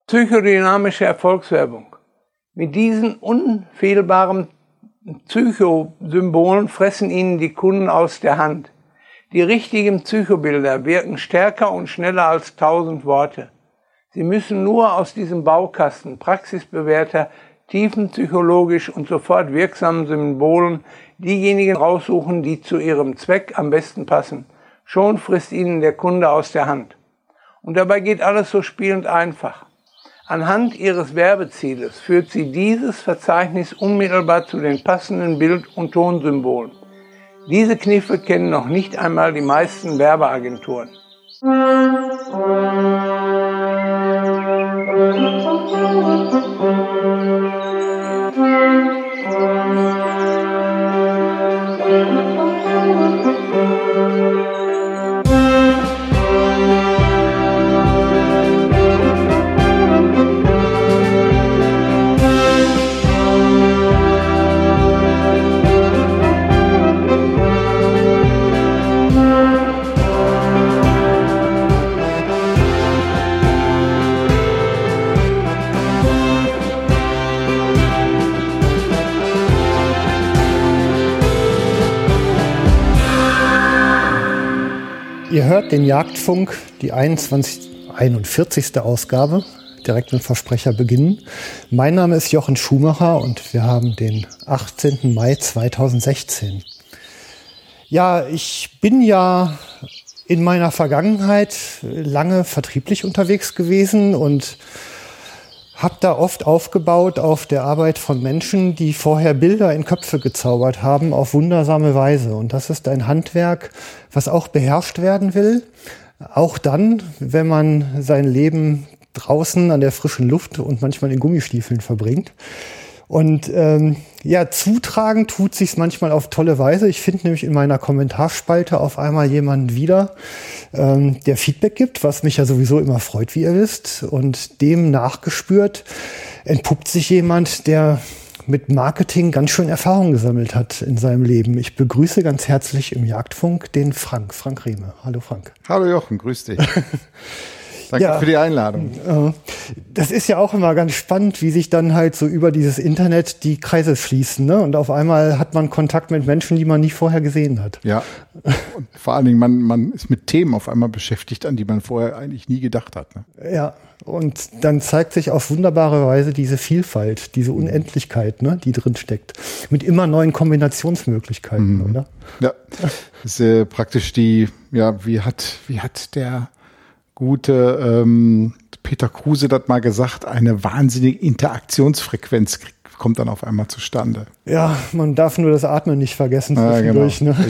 Psychodynamische Erfolgswerbung. Mit diesen unfehlbaren Psychosymbolen fressen Ihnen die Kunden aus der Hand. Die richtigen Psychobilder wirken stärker und schneller als 1000 Worte. Sie müssen nur aus diesem Baukasten praxisbewährter, tiefenpsychologisch und sofort wirksamen Symbolen diejenigen raussuchen, die zu Ihrem Zweck am besten passen. Schon frisst Ihnen der Kunde aus der Hand. Und dabei geht alles so spielend einfach. Anhand Ihres Werbezieles führt Sie dieses Verzeichnis unmittelbar zu den passenden Bild- und Tonsymbolen. Diese Kniffe kennen noch nicht einmal die meisten Werbeagenturen. Ihr hört den Jagdfunk, die 41. Ausgabe, direkt mit Versprecher beginnen. Mein Name ist Jochen Schumacher und wir haben den 18. Mai 2016. Ja, ich bin ja in meiner Vergangenheit lange vertrieblich unterwegs gewesen und habe da oft aufgebaut auf der Arbeit von Menschen, die vorher Bilder in Köpfe gezaubert haben auf wundersame Weise. Und das ist ein Handwerk, was auch beherrscht werden will. Auch dann, wenn man sein Leben draußen an der frischen Luft und manchmal in Gummistiefeln verbringt. Und zutragen tut sich's manchmal auf tolle Weise. Ich finde nämlich in meiner Kommentarspalte auf einmal jemanden wieder, der Feedback gibt, was mich ja sowieso immer freut, wie ihr wisst. Und dem nachgespürt entpuppt sich jemand, der mit Marketing ganz schön Erfahrung gesammelt hat in seinem Leben. Ich begrüße ganz herzlich im Jagdfunk den Frank Rehme. Hallo Frank. Hallo Jochen, grüß dich. Danke für die Einladung. Das ist ja auch immer ganz spannend, wie sich dann halt so über dieses Internet die Kreise schließen, ne? Und auf einmal hat man Kontakt mit Menschen, die man nie vorher gesehen hat. Ja, und vor allen Dingen, man ist mit Themen auf einmal beschäftigt, an die man vorher eigentlich nie gedacht hat. Ne? Ja, und dann zeigt sich auf wunderbare Weise diese Vielfalt, diese Unendlichkeit, ne, die drin steckt. Mit immer neuen Kombinationsmöglichkeiten, oder? Ja, das ist praktisch wie hat der gute Peter Kruse das mal gesagt, eine wahnsinnige Interaktionsfrequenz kommt dann auf einmal zustande. Ja, man darf nur das Atmen nicht vergessen zwischendurch. Genau,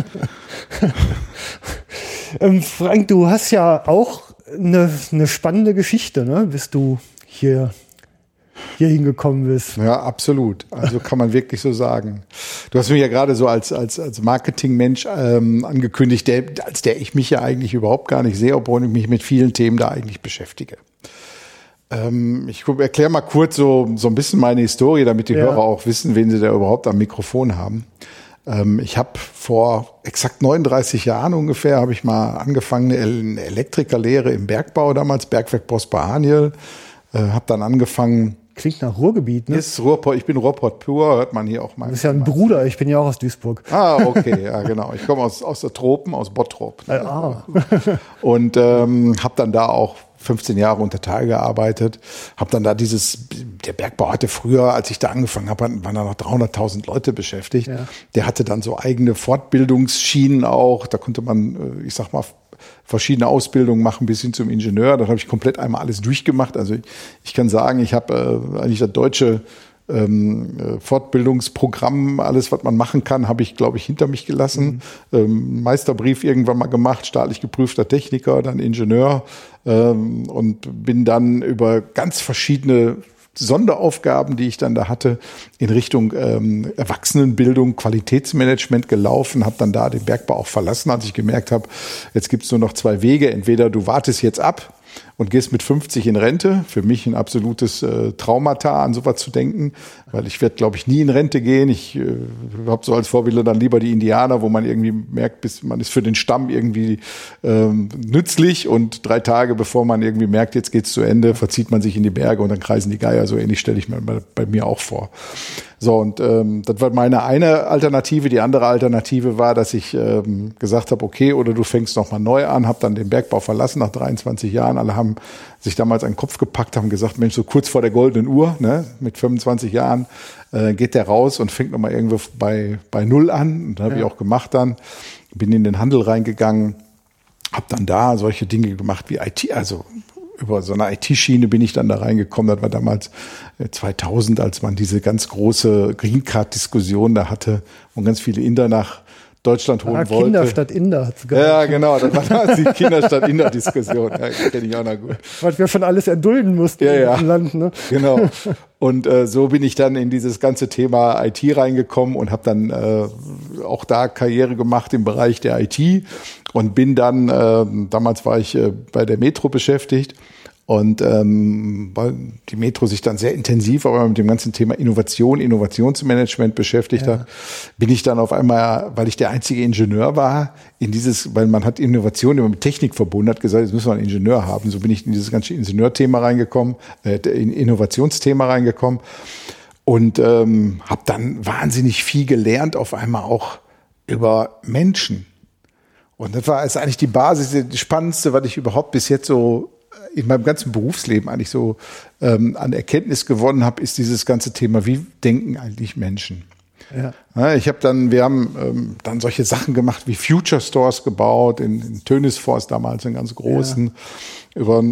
ne? Frank, du hast ja auch eine spannende Geschichte, ne? Bis du hier hingekommen bist. Ja, absolut. Also kann man wirklich so sagen. Du hast mich ja gerade so als Marketingmensch angekündigt, als der ich mich ja eigentlich überhaupt gar nicht sehe, obwohl ich mich mit vielen Themen da eigentlich beschäftige. Ich erkläre mal kurz so ein bisschen meine Historie, damit die Hörer auch wissen, wen sie da überhaupt am Mikrofon haben. Ich habe vor exakt 39 Jahren ungefähr, habe ich mal angefangen, eine Elektrikerlehre im Bergbau, damals Bergwerk Prosper-Haniel. Habe dann angefangen. Klingt nach Ruhrgebiet, ne? Ist Ruhrpott, ich bin Ruhrpott pur, hört man hier auch mal. Du bist ja ein Bruder, ich bin ja auch aus Duisburg. Ah, okay, ja genau. Ich komme aus der Tropen, aus Bottrop. Und habe dann da auch 15 Jahre unter Tage gearbeitet. Habe dann da der Bergbau hatte früher, als ich da angefangen habe, waren da noch 300.000 Leute beschäftigt. Ja. Der hatte dann so eigene Fortbildungsschienen auch. Da konnte man, ich sag mal, verschiedene Ausbildungen machen bis hin zum Ingenieur. Das habe ich komplett einmal alles durchgemacht. Also ich kann sagen, ich habe eigentlich das deutsche Fortbildungsprogramm, alles, was man machen kann, habe ich, glaube ich, hinter mich gelassen. Meisterbrief irgendwann mal gemacht, staatlich geprüfter Techniker, dann Ingenieur und bin dann über ganz verschiedene Sonderaufgaben, die ich dann da hatte, in Richtung Erwachsenenbildung, Qualitätsmanagement gelaufen, habe dann da den Bergbau auch verlassen, als ich gemerkt habe, jetzt gibt es nur noch zwei Wege. Entweder du wartest jetzt ab und gehst mit 50 in Rente. Für mich ein absolutes Traumata, an sowas zu denken, weil ich werde, glaube ich, nie in Rente gehen. Ich habe so als Vorbilder dann lieber die Indianer, wo man irgendwie merkt, man ist für den Stamm irgendwie nützlich und 3 Tage, bevor man irgendwie merkt, jetzt geht's zu Ende, verzieht man sich in die Berge und dann kreisen die Geier. So ähnlich stelle ich mir bei mir auch vor. So, und das war meine eine Alternative. Die andere Alternative war, dass ich gesagt habe, okay, oder du fängst nochmal neu an, habe dann den Bergbau verlassen nach 23 Jahren. Alle haben sich damals an den Kopf gepackt, haben gesagt, Mensch, so kurz vor der goldenen Uhr, ne, mit 25 Jahren geht der raus und fängt nochmal irgendwo bei Null an. Und das habe ich auch gemacht dann. Bin in den Handel reingegangen, habe dann da solche Dinge gemacht wie IT, also über so eine IT-Schiene bin ich dann da reingekommen. Das war damals 2000, als man diese ganz große Green Card-Diskussion da hatte und ganz viele Inder nach Deutschland holen wollte. Kinder statt Inder. Ja, genau. Das war damals die Kinder statt Inder-Diskussion. Ja, kenne ich auch noch gut. Was wir schon alles erdulden mussten im Land. Ne? Genau. Und so bin ich dann in dieses ganze Thema IT reingekommen und habe dann auch da Karriere gemacht im Bereich der IT und bin dann, damals war ich bei der Metro beschäftigt. Und weil die Metro sich dann sehr intensiv aber mit dem ganzen Thema Innovationsmanagement beschäftigt hat, bin ich dann auf einmal, weil ich der einzige Ingenieur war, weil man hat Innovation immer mit Technik verbunden, hat gesagt, jetzt müssen wir einen Ingenieur haben. So bin ich in dieses ganze Ingenieurthema reingekommen, Innovationsthema reingekommen und habe dann wahnsinnig viel gelernt, auf einmal auch über Menschen. Und das ist eigentlich die Basis, das Spannendste, was ich überhaupt bis jetzt so in meinem ganzen Berufsleben eigentlich so an Erkenntnis gewonnen habe, ist dieses ganze Thema, wie denken eigentlich Menschen? Ja. Wir haben dann solche Sachen gemacht wie Future Stores gebaut, in Tönisforst damals, einen ganz großen, über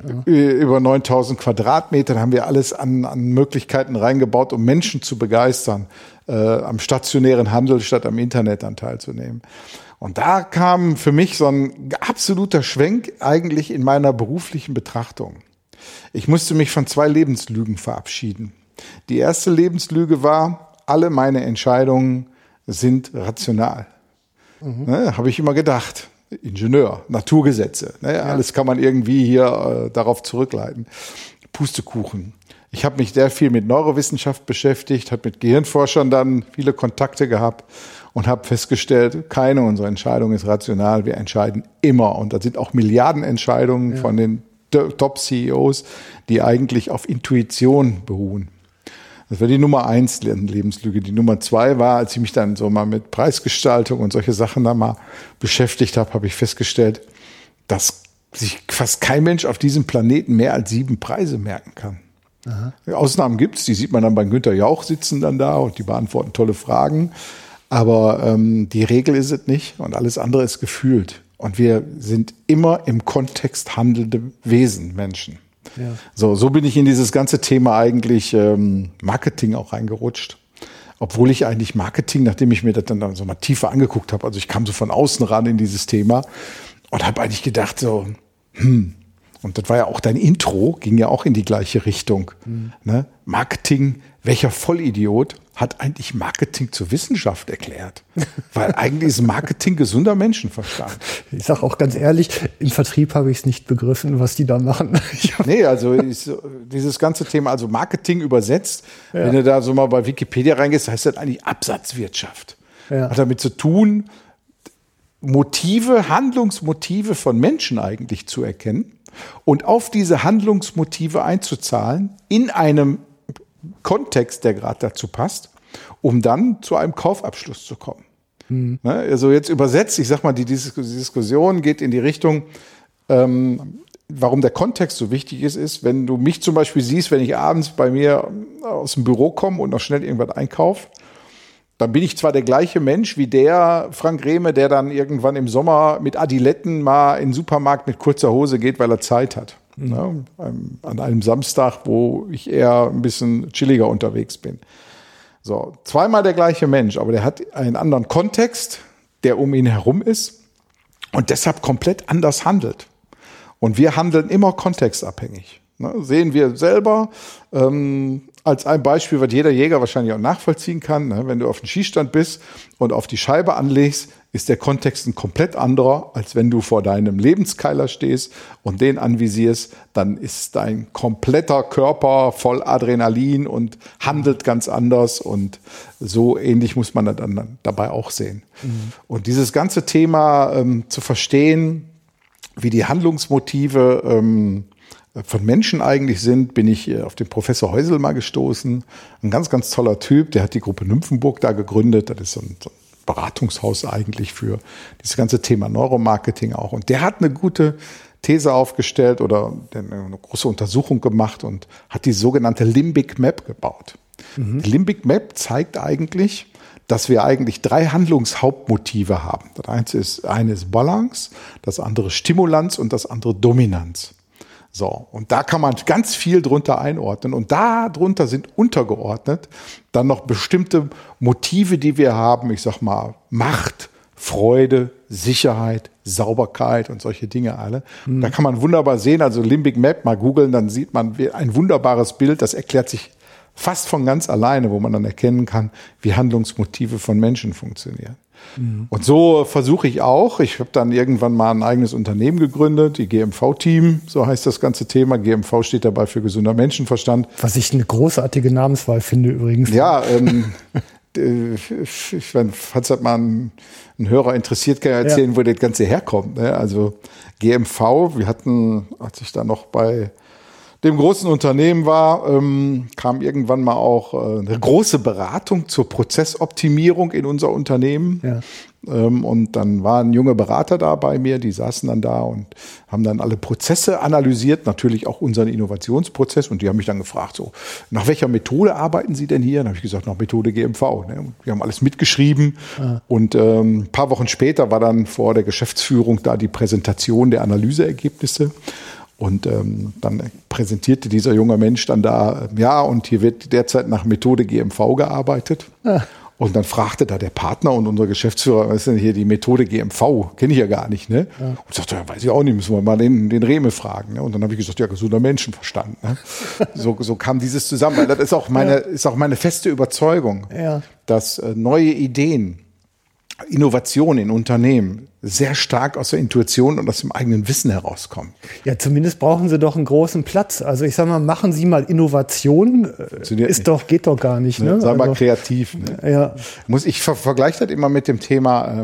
9000 Quadratmeter, da haben wir alles an Möglichkeiten reingebaut, um Menschen zu begeistern, am stationären Handel statt am Internet dann teilzunehmen. Und da kam für mich so ein absoluter Schwenk eigentlich in meiner beruflichen Betrachtung. Ich musste mich von 2 Lebenslügen verabschieden. Die erste Lebenslüge war, alle meine Entscheidungen sind rational. Habe ich immer gedacht. Ingenieur, Naturgesetze, alles kann man irgendwie hier darauf zurückleiten. Pustekuchen. Ich habe mich sehr viel mit Neurowissenschaft beschäftigt, habe mit Gehirnforschern dann viele Kontakte gehabt und habe festgestellt, keine unserer Entscheidungen ist rational. Wir entscheiden immer. Und das sind auch Milliardenentscheidungen von den Top-CEOs, die eigentlich auf Intuition beruhen. Das war die Nummer 1 Lebenslüge. Die Nummer 2 war, als ich mich dann so mal mit Preisgestaltung und solche Sachen da mal beschäftigt habe, habe ich festgestellt, dass sich fast kein Mensch auf diesem Planeten mehr als 7 Preise merken kann. Aha. Ausnahmen gibt's, die sieht man dann bei Günther Jauch sitzen dann da und die beantworten tolle Fragen. Aber die Regel ist es nicht und alles andere ist gefühlt. Und wir sind immer im Kontext handelnde Wesen, Menschen. Ja. So bin ich in dieses ganze Thema eigentlich Marketing auch reingerutscht. Obwohl ich eigentlich Marketing, nachdem ich mir das dann so mal tiefer angeguckt habe, also ich kam so von außen ran in dieses Thema und habe eigentlich gedacht so, und das war ja auch dein Intro, ging ja auch in die gleiche Richtung. Ne? Marketing, welcher Vollidiot hat eigentlich Marketing zur Wissenschaft erklärt? Weil eigentlich ist Marketing gesunder Menschenverstand. Ich sage auch ganz ehrlich, im Vertrieb habe ich es nicht begriffen, was die da machen. Nee, also dieses ganze Thema, also Marketing übersetzt, wenn du da so mal bei Wikipedia reingehst, heißt das eigentlich Absatzwirtschaft. Ja. Hat damit zu tun, Handlungsmotive von Menschen eigentlich zu erkennen und auf diese Handlungsmotive einzuzahlen in einem Kontext, der gerade dazu passt, um dann zu einem Kaufabschluss zu kommen. Also jetzt übersetzt, ich sag mal, die Diskussion geht in die Richtung, warum der Kontext so wichtig ist, wenn du mich zum Beispiel siehst, wenn ich abends bei mir aus dem Büro komme und noch schnell irgendwas einkaufe, dann bin ich zwar der gleiche Mensch wie der Frank Rehme, der dann irgendwann im Sommer mit Adiletten mal in den Supermarkt mit kurzer Hose geht, weil er Zeit hat. Ne? An einem Samstag, wo ich eher ein bisschen chilliger unterwegs bin. So, zweimal der gleiche Mensch, aber der hat einen anderen Kontext, der um ihn herum ist und deshalb komplett anders handelt. Und wir handeln immer kontextabhängig. Ne, sehen wir selber. Als ein Beispiel, was jeder Jäger wahrscheinlich auch nachvollziehen kann. Ne, wenn du auf dem Schießstand bist und auf die Scheibe anlegst, ist der Kontext ein komplett anderer, als wenn du vor deinem Lebenskeiler stehst und den anvisierst. Dann ist dein kompletter Körper voll Adrenalin und handelt ganz anders. Und so ähnlich muss man dann dabei auch sehen. Und dieses ganze Thema zu verstehen, wie die Handlungsmotive von Menschen eigentlich sind, bin ich auf den Professor Heusel mal gestoßen. Ein ganz, ganz toller Typ, der hat die Gruppe Nymphenburg da gegründet. Das ist so ein Beratungshaus eigentlich für dieses ganze Thema Neuromarketing auch. Und der hat eine gute These aufgestellt oder eine große Untersuchung gemacht und hat die sogenannte Limbic Map gebaut. Die Limbic Map zeigt eigentlich, dass wir eigentlich 3 Handlungshauptmotive haben. Das eine ist Balance, das andere Stimulanz und das andere Dominanz. So, und da kann man ganz viel drunter einordnen und da drunter sind untergeordnet dann noch bestimmte Motive, die wir haben, ich sag mal Macht, Freude, Sicherheit, Sauberkeit und solche Dinge alle. Da kann man wunderbar sehen, also Limbic Map mal googeln, dann sieht man ein wunderbares Bild, das erklärt sich fast von ganz alleine, wo man dann erkennen kann, wie Handlungsmotive von Menschen funktionieren. Und so versuche ich auch, ich habe dann irgendwann mal ein eigenes Unternehmen gegründet, die GMV-Team, so heißt das ganze Thema. GMV steht dabei für gesunder Menschenverstand. Was ich eine großartige Namenswahl finde übrigens. Ja, falls das mal ein Hörer interessiert, kann ich erzählen, wo das Ganze herkommt. Ne? Also GMV, wir hatten, als ich da noch bei dem großen Unternehmen war, kam irgendwann mal auch eine große Beratung zur Prozessoptimierung in unser Unternehmen. Ja. Und dann waren junge Berater da bei mir, die saßen dann da und haben dann alle Prozesse analysiert, natürlich auch unseren Innovationsprozess. Und die haben mich dann gefragt, so, nach welcher Methode arbeiten Sie denn hier? Dann habe ich gesagt, nach Methode GMV. Ne? Und wir haben alles mitgeschrieben. Und ein paar Wochen später war dann vor der Geschäftsführung da die Präsentation der Analyseergebnisse. Und dann präsentierte dieser junge Mensch dann da, ja, und hier wird derzeit nach Methode GMV gearbeitet. Und dann fragte da der Partner und unser Geschäftsführer, was ist denn hier die Methode GMV? Kenne ich ja gar nicht, ne? Ja. Und sagte, ja, weiß ich auch nicht, müssen wir mal den Rehme fragen. Ne? Und dann habe ich gesagt, ja, gesunder Menschenverstand. Ne? So kam dieses zusammen. Weil das ist auch meine feste Überzeugung, dass neue Ideen, Innovation in Unternehmen sehr stark aus der Intuition und aus dem eigenen Wissen herauskommen. Ja, zumindest brauchen Sie doch einen großen Platz. Also ich sag mal, machen Sie mal Innovation, geht doch gar nicht. Ne? Sei mal kreativ. Ne? Ja. Ich vergleiche das immer mit dem Thema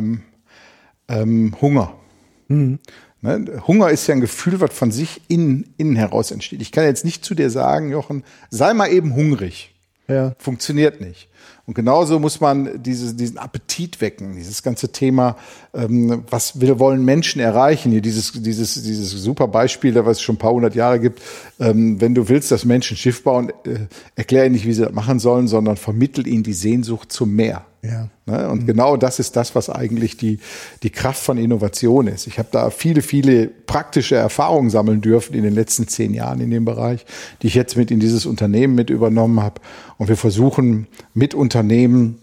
Hunger. Ne? Hunger ist ja ein Gefühl, was von sich innen heraus entsteht. Ich kann jetzt nicht zu dir sagen, Jochen, sei mal eben hungrig. Ja. Funktioniert nicht. Und genauso muss man diesen Appetit wecken, dieses ganze Thema, was wollen Menschen erreichen? Hier dieses super Beispiel, was es schon ein paar hundert Jahre gibt. Wenn du willst, dass Menschen Schiff bauen, erklär ihnen nicht, wie sie das machen sollen, sondern vermittel ihnen die Sehnsucht zum Meer. Ja. Ne? Und genau das ist das, was eigentlich die Kraft von Innovation ist. Ich habe da viele, viele praktische Erfahrungen sammeln dürfen in den letzten 10 Jahren in dem Bereich, die ich jetzt mit in dieses Unternehmen mit übernommen habe. Und wir versuchen mit Unternehmen,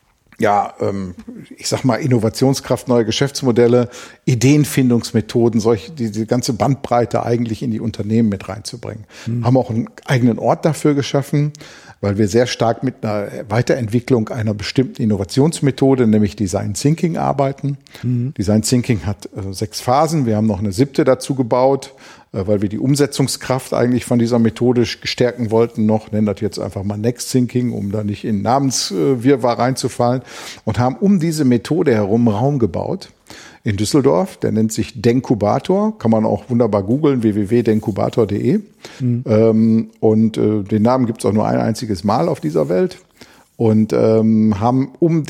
ich sag mal, Innovationskraft, neue Geschäftsmodelle, Ideenfindungsmethoden, diese ganze Bandbreite eigentlich in die Unternehmen mit reinzubringen. Haben auch einen eigenen Ort dafür geschaffen, weil wir sehr stark mit einer Weiterentwicklung einer bestimmten Innovationsmethode, nämlich Design Thinking, arbeiten. Design Thinking hat 6 Phasen. Wir haben noch eine 7. dazu gebaut, weil wir die Umsetzungskraft eigentlich von dieser Methode stärken wollten noch. Nennen das jetzt einfach mal Next Thinking, um da nicht in Namenswirrwarr reinzufallen. Und haben um diese Methode herum Raum gebaut in Düsseldorf. Der nennt sich Denkubator. Kann man auch wunderbar googeln, www.denkubator.de. Und den Namen gibt es auch nur ein einziges Mal auf dieser Welt. Und haben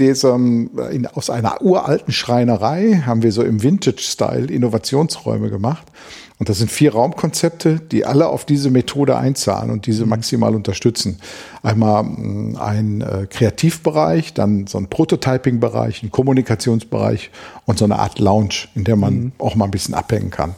aus einer uralten Schreinerei haben wir so im Vintage-Style Innovationsräume gemacht. Und das sind 4 Raumkonzepte, die alle auf diese Methode einzahlen und diese maximal unterstützen. Einmal ein Kreativbereich, dann so ein Prototyping-Bereich, ein Kommunikationsbereich und so eine Art Lounge, in der man auch mal ein bisschen abhängen kann.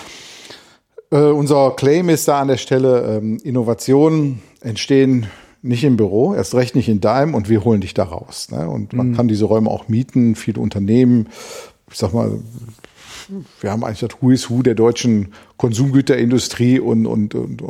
Unser Claim ist da an der Stelle, Innovationen entstehen nicht im Büro, erst recht nicht in deinem, und wir holen dich da raus. Ne? Und man kann diese Räume auch mieten, viele Unternehmen, ich sag mal, wir haben eigentlich das Who is Who der deutschen Konsumgüterindustrie und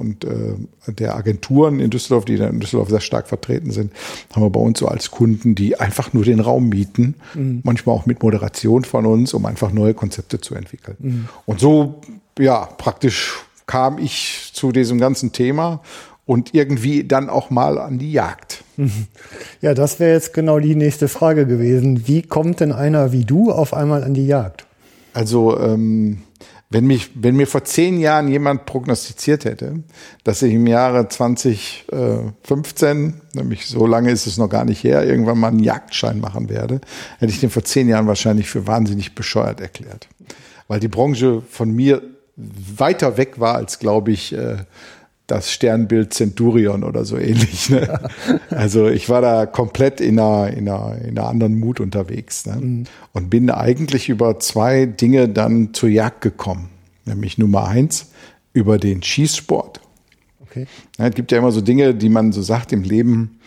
der Agenturen in Düsseldorf, die in Düsseldorf sehr stark vertreten sind, haben wir bei uns so als Kunden, die einfach nur den Raum mieten, manchmal auch mit Moderation von uns, um einfach neue Konzepte zu entwickeln. Und so, ja, praktisch kam ich zu diesem ganzen Thema und irgendwie dann auch mal an die Jagd. Ja, das wäre jetzt genau die nächste Frage gewesen. Wie kommt denn einer wie du auf einmal an die Jagd? Also, wenn mir vor 10 Jahren jemand prognostiziert hätte, dass ich im Jahre 2015, nämlich so lange ist es noch gar nicht her, irgendwann mal einen Jagdschein machen werde, hätte ich den vor 10 Jahren wahrscheinlich für wahnsinnig bescheuert erklärt. Weil die Branche von mir weiter weg war als, glaube ich, das Sternbild Centurion oder so ähnlich. Ne? Also ich war da komplett in einer anderen Mut unterwegs. Ne? Und bin eigentlich über 2 Dinge dann zur Jagd gekommen. Nämlich Nummer 1, über den Schießsport. Okay. Ja, es gibt ja immer so Dinge, die man so sagt im Leben,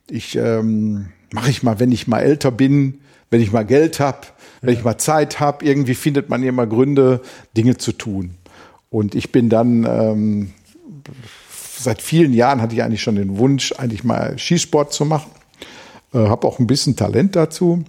mache ich mal, wenn ich mal älter bin, wenn ich mal Geld habe, wenn ich mal Zeit habe. Irgendwie findet man immer Gründe, Dinge zu tun. Und ich bin dann seit vielen Jahren hatte ich eigentlich schon den Wunsch, eigentlich mal Schießsport zu machen. Habe auch ein bisschen Talent dazu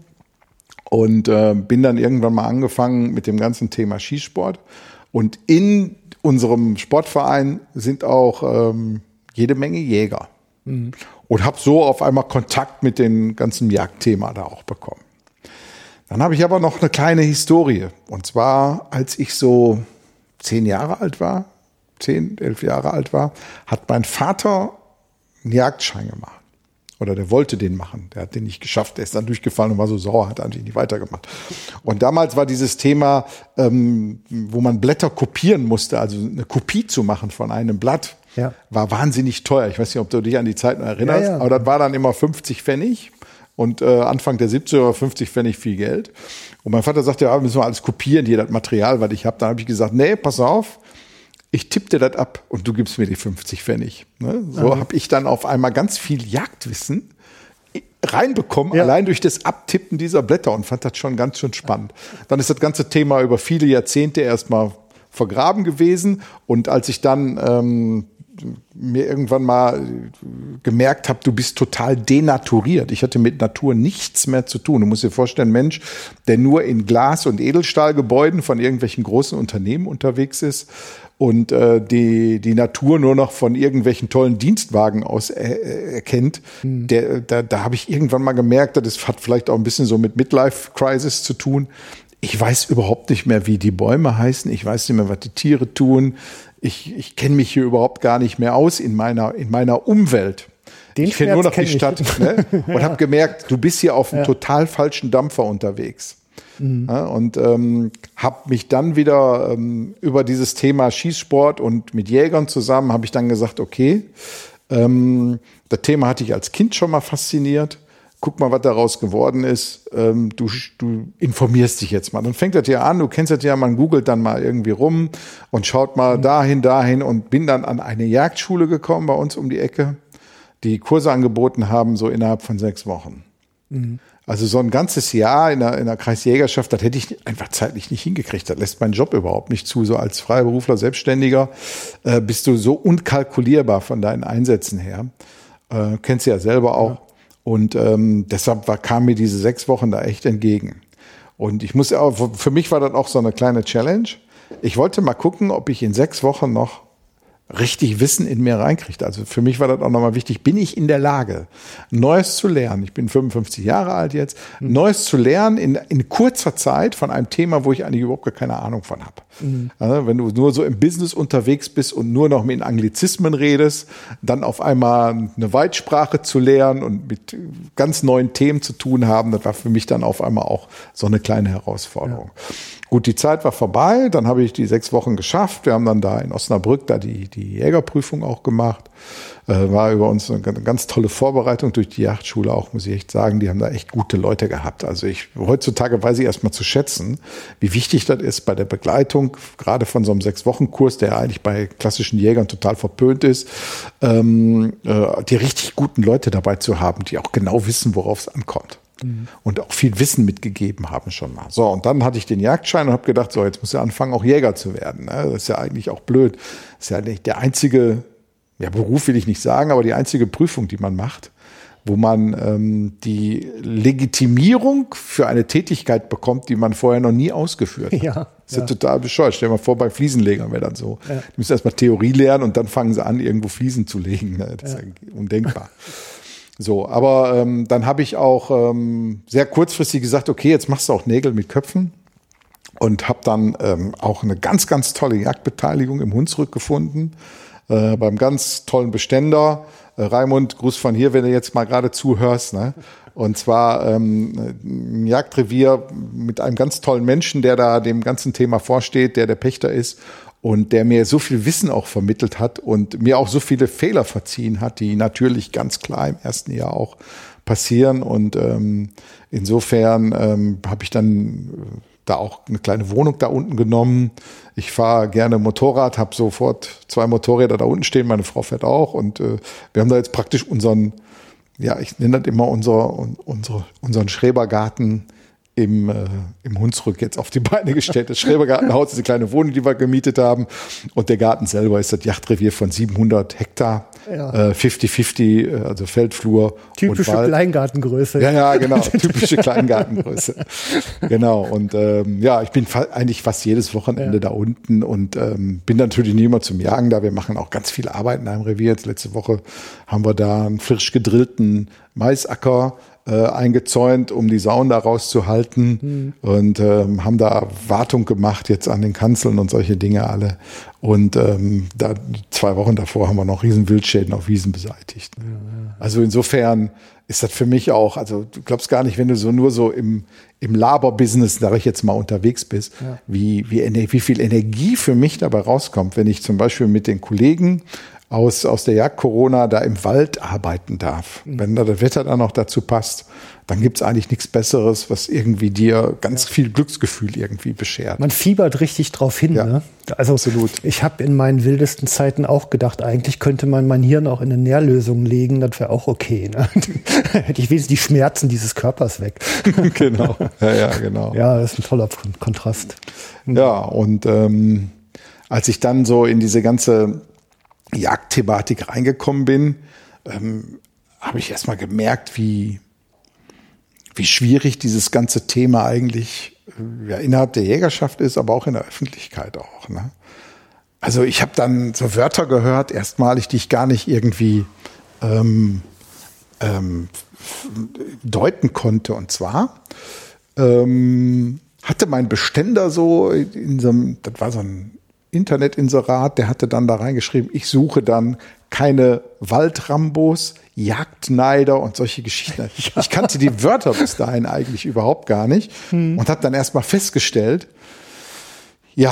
und bin dann irgendwann mal angefangen mit dem ganzen Thema Schießsport. Und in unserem Sportverein sind auch jede Menge Jäger. Und habe so auf einmal Kontakt mit dem ganzen Jagdthema da auch bekommen. Dann habe ich aber noch eine kleine Historie. Und zwar, als ich so 10 Jahre alt war, 10, 11 Jahre alt war, hat mein Vater einen Jagdschein gemacht. Oder der wollte den machen. Der hat den nicht geschafft. Der ist dann durchgefallen und war so sauer, hat eigentlich nicht weitergemacht. Und damals war dieses Thema, wo man Blätter kopieren musste, also eine Kopie zu machen von einem Blatt, war wahnsinnig teuer. Ich weiß nicht, ob du dich an die Zeit noch erinnerst, aber das war dann immer 50 Pfennig. Und Anfang der 70er war 50 Pfennig viel Geld. Und mein Vater sagte, ja, müssen wir alles kopieren, hier das Material, was ich habe. Dann habe ich gesagt, nee, pass auf, ich tippe dir das ab und du gibst mir die 50 Pfennig. Ne? So habe ich dann auf einmal ganz viel Jagdwissen reinbekommen, allein durch das Abtippen dieser Blätter und fand das schon ganz schön spannend. Dann ist das ganze Thema über viele Jahrzehnte erstmal vergraben gewesen. Und als ich dann mir irgendwann mal gemerkt habe, du bist total denaturiert. Ich hatte mit Natur nichts mehr zu tun. Du musst dir vorstellen, ein Mensch, der nur in Glas- und Edelstahlgebäuden von irgendwelchen großen Unternehmen unterwegs ist und die Natur nur noch von irgendwelchen tollen Dienstwagen aus erkennt, da habe ich irgendwann mal gemerkt, das hat vielleicht auch ein bisschen so mit Midlife-Crisis zu tun. Ich weiß überhaupt nicht mehr, wie die Bäume heißen. Ich weiß nicht mehr, was die Tiere tun. Ich kenne mich hier überhaupt gar nicht mehr aus in meiner Umwelt. Ich kenne nur noch die Stadt, ne? Und habe gemerkt, du bist hier auf einem total falschen Dampfer unterwegs. Ja, und habe mich dann wieder über dieses Thema Schießsport und mit Jägern zusammen, habe ich dann gesagt, okay, das Thema hatte ich als Kind schon mal fasziniert. Guck mal, was daraus geworden ist. Du informierst dich jetzt mal. Dann fängt das ja an, du kennst das ja, man googelt dann mal irgendwie rum und schaut mal dahin und bin dann an eine Jagdschule gekommen bei uns um die Ecke, die Kurse angeboten haben, so innerhalb von 6 Wochen. Also so ein ganzes Jahr in der Kreisjägerschaft, das hätte ich einfach zeitlich nicht hingekriegt. Das lässt mein Job überhaupt nicht zu. So als Freiberufler, Selbstständiger bist du so unkalkulierbar von deinen Einsätzen her. Kennst du ja selber auch. Ja. Und deshalb kam mir diese 6 Wochen da echt entgegen. Und ich muss auch, für mich war das auch so eine kleine Challenge. Ich wollte mal gucken, ob ich in 6 Wochen noch richtig Wissen in mir reinkriegt. Also für mich war das auch nochmal wichtig, bin ich in der Lage, Neues zu lernen? Ich bin 55 Jahre alt jetzt. Neues zu lernen in kurzer Zeit von einem Thema, wo ich eigentlich überhaupt gar keine Ahnung von habe. Also wenn du nur so im Business unterwegs bist und nur noch mit Anglizismen redest, dann auf einmal eine Weitsprache zu lernen und mit ganz neuen Themen zu tun haben, das war für mich dann auf einmal auch so eine kleine Herausforderung. Ja. Gut, die Zeit war vorbei, dann habe ich die 6 Wochen geschafft. Wir haben dann da in Osnabrück da die Jägerprüfung auch gemacht. War über uns eine ganz tolle Vorbereitung durch die Jagdschule auch, muss ich echt sagen. Die haben da echt gute Leute gehabt. Also heutzutage weiß ich erstmal zu schätzen, wie wichtig das ist bei der Begleitung, gerade von so einem 6-Wochen-Kurs, der eigentlich bei klassischen Jägern total verpönt ist, die richtig guten Leute dabei zu haben, die auch genau wissen, worauf es ankommt. und auch viel Wissen mitgegeben haben schon mal. So, und dann hatte ich den Jagdschein und habe gedacht, so, jetzt muss er anfangen, auch Jäger zu werden. Ne? Das ist ja eigentlich auch blöd. Das ist ja nicht der einzige, ja, Beruf will ich nicht sagen, aber die einzige Prüfung, die man macht, wo man die Legitimierung für eine Tätigkeit bekommt, die man vorher noch nie ausgeführt hat. Ja, Das ist ja total bescheuert. Stell dir mal vor, bei Fliesenlegern wäre dann so. Ja. Die müssen erstmal Theorie lernen und dann fangen sie an, irgendwo Fliesen zu legen. Das ist ja undenkbar. So, aber dann habe ich auch sehr kurzfristig gesagt, okay, jetzt machst du auch Nägel mit Köpfen und habe dann auch eine ganz, ganz tolle Jagdbeteiligung im Hunsrück gefunden, beim ganz tollen Beständer. Raimund, Gruß von hier, wenn du jetzt mal gerade zuhörst, ne? Und zwar ein Jagdrevier mit einem ganz tollen Menschen, der da dem ganzen Thema vorsteht, der Pächter ist und der mir so viel Wissen auch vermittelt hat und mir auch so viele Fehler verziehen hat, die natürlich ganz klar im ersten Jahr auch passieren. Und insofern habe ich dann da auch eine kleine Wohnung da unten genommen. Ich fahre gerne Motorrad, habe sofort 2 Motorräder da unten stehen, meine Frau fährt auch und wir haben da jetzt praktisch unseren, ja, ich nenne das immer unseren Schrebergarten im Hunsrück jetzt auf die Beine gestellt. Das Schrebergartenhaus ist eine kleine Wohnung, die wir gemietet haben. Und der Garten selber ist das Jagdrevier von 700 Hektar. Ja. 50-50, also Feldflur typische und Wald. Kleingartengröße. Ja, genau, typische Kleingartengröße. Genau, und ja, ich bin eigentlich fast jedes Wochenende da unten und bin natürlich nie immer zum Jagen da. Wir machen auch ganz viel Arbeit in einem Revier. Jetzt letzte Woche haben wir da einen frisch gedrillten Maisacker eingezäunt, um die Sauen da rauszuhalten und haben da Wartung gemacht jetzt an den Kanzeln und solche Dinge alle. Und da 2 Wochen davor haben wir noch riesen Wildschäden auf Wiesen beseitigt. Ja. Also insofern ist das für mich auch, also du glaubst gar nicht, wenn du so nur so im Laber-Business, sag ich jetzt mal, unterwegs bist, wie viel Energie für mich dabei rauskommt, wenn ich zum Beispiel mit den Kollegen aus der Jagd-Corona da im Wald arbeiten darf. Wenn da das Wetter dann noch dazu passt, dann gibt's eigentlich nichts Besseres, was irgendwie dir ganz viel Glücksgefühl irgendwie beschert. Man fiebert richtig drauf hin. Ja, ne? Also absolut. Ich habe in meinen wildesten Zeiten auch gedacht, eigentlich könnte man mein Hirn auch in eine Nährlösung legen, das wäre auch okay. Ne? Hätte ich wenigstens die Schmerzen dieses Körpers weg. Genau. Ja, genau. Ja, das ist ein toller Kontrast. Ja, und als ich dann so in diese ganze Jagdthematik reingekommen bin, habe ich erstmal gemerkt, wie schwierig dieses ganze Thema eigentlich innerhalb der Jägerschaft ist, aber auch in der Öffentlichkeit auch. Ne? Also ich habe dann so Wörter gehört, erstmalig, die ich gar nicht irgendwie deuten konnte. Und zwar hatte mein Beständer so das war so ein Internetinserat, der hatte dann da reingeschrieben, ich suche dann keine Waldrambos, Jagdneider und solche Geschichten. Ja. Ich kannte die Wörter bis dahin eigentlich überhaupt gar nicht und habe dann erstmal festgestellt, ja,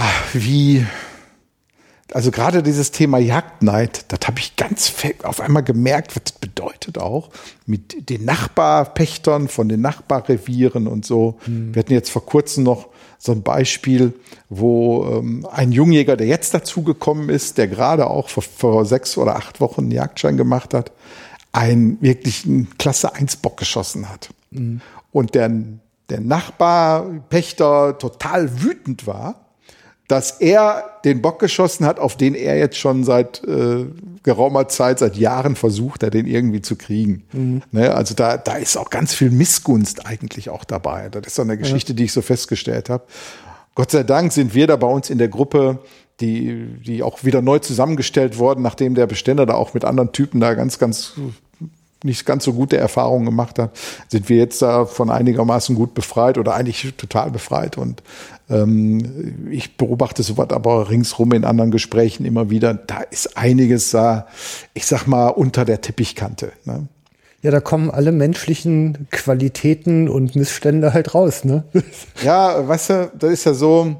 also gerade dieses Thema Jagdneid, das habe ich ganz auf einmal gemerkt, was das bedeutet auch mit den Nachbarpächtern von den Nachbarrevieren und so. Wir hatten jetzt vor kurzem noch so ein Beispiel, wo ein Jungjäger, der jetzt dazugekommen ist, der gerade auch vor 6 oder 8 Wochen einen Jagdschein gemacht hat, einen wirklichen Klasse 1 Bock geschossen hat. Und der Nachbarpächter total wütend war, dass er den Bock geschossen hat, auf den er jetzt schon seit geraumer Zeit, seit Jahren versucht, den irgendwie zu kriegen. Ne? Also da ist auch ganz viel Missgunst eigentlich auch dabei. Das ist so eine Geschichte, die ich so festgestellt habe. Gott sei Dank sind wir da bei uns in der Gruppe, die auch wieder neu zusammengestellt wurden, nachdem der Beständer da auch mit anderen Typen da nicht ganz so gute Erfahrungen gemacht hat, sind wir jetzt da von einigermaßen gut befreit oder eigentlich total befreit. Und ich beobachte sowas aber ringsrum in anderen Gesprächen immer wieder. Da ist einiges da, ich sag mal, unter der Teppichkante. Ne? Ja, da kommen alle menschlichen Qualitäten und Missstände halt raus, ne? Ja, weißt du, das ist ja so,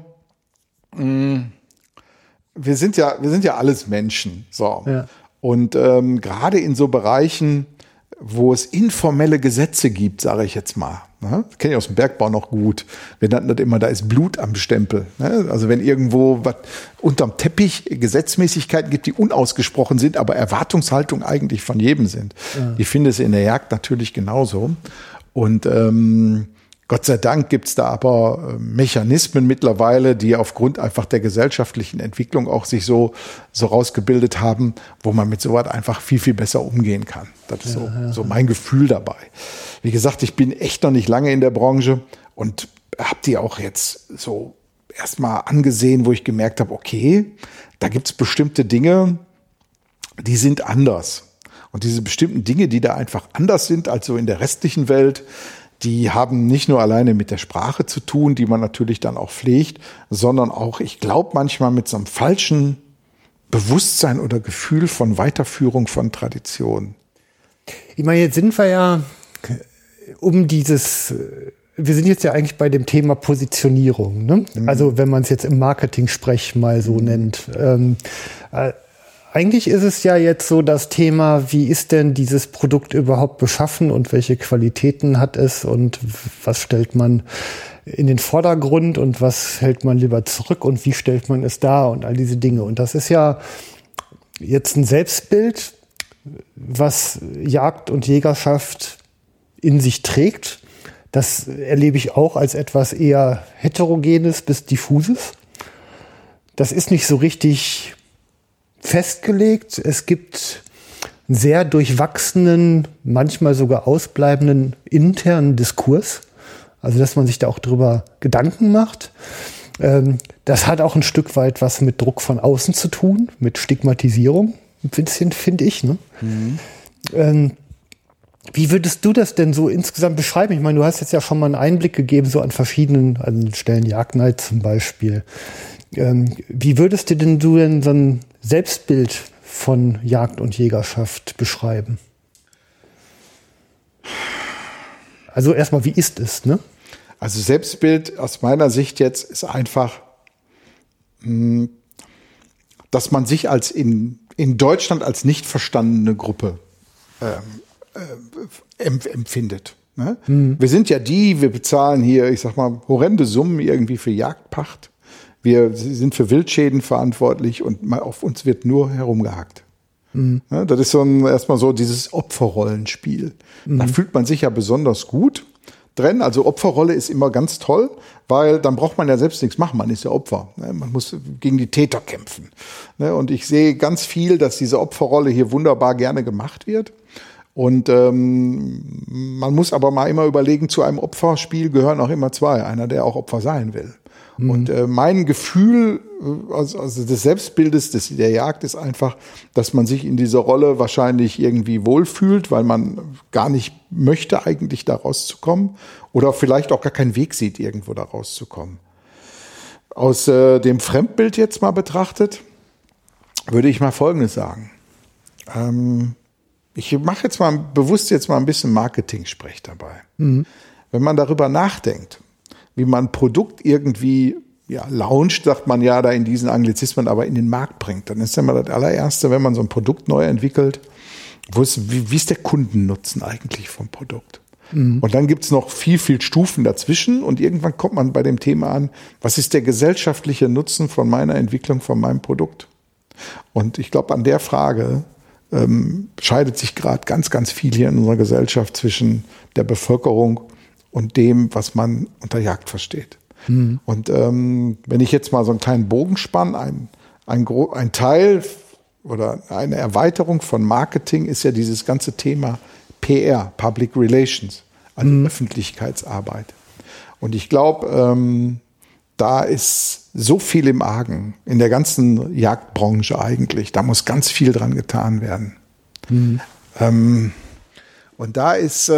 wir sind ja alles Menschen. So. Ja. Und gerade in so Bereichen, wo es informelle Gesetze gibt, sage ich jetzt mal. Ne? Das kenne ich aus dem Bergbau noch gut. Wir nannten das immer, da ist Blut am Stempel. Ne? Also wenn irgendwo was unterm Teppich Gesetzmäßigkeiten gibt, die unausgesprochen sind, aber Erwartungshaltung eigentlich von jedem sind. Ja. Die findest du in der Jagd natürlich genauso. Und Gott sei Dank gibt's da aber Mechanismen mittlerweile, die aufgrund einfach der gesellschaftlichen Entwicklung auch sich so rausgebildet haben, wo man mit sowas einfach viel, viel besser umgehen kann. Das ist so mein Gefühl dabei. Wie gesagt, ich bin echt noch nicht lange in der Branche und habe die auch jetzt so erstmal angesehen, wo ich gemerkt habe, okay, da gibt's bestimmte Dinge, die sind anders. Und diese bestimmten Dinge, die da einfach anders sind als so in der restlichen Welt, die haben nicht nur alleine mit der Sprache zu tun, die man natürlich dann auch pflegt, sondern auch, ich glaube, manchmal mit so einem falschen Bewusstsein oder Gefühl von Weiterführung von Traditionen. Ich meine, jetzt sind wir ja wir sind jetzt ja eigentlich bei dem Thema Positionierung, ne? Also wenn man es jetzt im Marketing-Sprech mal so nennt. Eigentlich ist es ja jetzt so das Thema, wie ist denn dieses Produkt überhaupt beschaffen und welche Qualitäten hat es und was stellt man in den Vordergrund und was hält man lieber zurück und wie stellt man es dar und all diese Dinge. Und das ist ja jetzt ein Selbstbild, was Jagd und Jägerschaft in sich trägt. Das erlebe ich auch als etwas eher Heterogenes bis Diffuses. Das ist nicht so richtig festgelegt. Es gibt einen sehr durchwachsenen, manchmal sogar ausbleibenden internen Diskurs. Also, dass man sich da auch drüber Gedanken macht. Das hat auch ein Stück weit was mit Druck von außen zu tun, mit Stigmatisierung, ein bisschen, finde ich. Ne? Wie würdest du das denn so insgesamt beschreiben? Ich meine, du hast jetzt ja schon mal einen Einblick gegeben, so an verschiedenen Stellen, Jagdnight zum Beispiel. Wie würdest du denn so ein Selbstbild von Jagd und Jägerschaft beschreiben? Also erstmal, wie ist es, ne? Also Selbstbild aus meiner Sicht jetzt ist einfach, dass man sich als in Deutschland als nicht verstandene Gruppe empfindet. Ne? Wir sind ja wir bezahlen hier, ich sag mal, horrende Summen irgendwie für Jagdpacht. Wir sind für Wildschäden verantwortlich und auf uns wird nur herumgehackt. Ja, das ist erstmal so dieses Opferrollenspiel. Da fühlt man sich ja besonders gut drin. Also Opferrolle ist immer ganz toll, weil dann braucht man ja selbst nichts machen. Man ist ja Opfer. Man muss gegen die Täter kämpfen. Und ich sehe ganz viel, dass diese Opferrolle hier wunderbar gerne gemacht wird. Und man muss aber mal immer überlegen, zu einem Opferspiel gehören auch immer zwei. Einer, der auch Opfer sein will. Und mein Gefühl, also des Selbstbildes der Jagd ist einfach, dass man sich in dieser Rolle wahrscheinlich irgendwie wohlfühlt, weil man gar nicht möchte, eigentlich da rauszukommen oder vielleicht auch gar keinen Weg sieht, irgendwo da rauszukommen. Aus dem Fremdbild jetzt mal betrachtet, würde ich mal Folgendes sagen. Ich mache jetzt mal bewusst ein bisschen Marketing-Sprech dabei. Wenn man darüber nachdenkt, wie man ein Produkt irgendwie launcht, sagt man ja da in diesen Anglizismen, aber in den Markt bringt. Dann ist ja mal das allererste, wenn man so ein Produkt neu entwickelt, wie ist der Kundennutzen eigentlich vom Produkt? Und dann gibt's noch viel, viel Stufen dazwischen und irgendwann kommt man bei dem Thema an, was ist der gesellschaftliche Nutzen von meiner Entwicklung, von meinem Produkt? Und ich glaube, an der Frage scheidet sich gerade ganz, ganz viel hier in unserer Gesellschaft zwischen der Bevölkerung und dem, was man unter Jagd versteht. Und wenn ich jetzt mal so einen kleinen Bogen spanne, ein Teil oder eine Erweiterung von Marketing ist ja dieses ganze Thema PR, Public Relations, also Öffentlichkeitsarbeit. Und ich glaube, da ist so viel im Argen, in der ganzen Jagdbranche eigentlich. Da muss ganz viel dran getan werden. Und da ist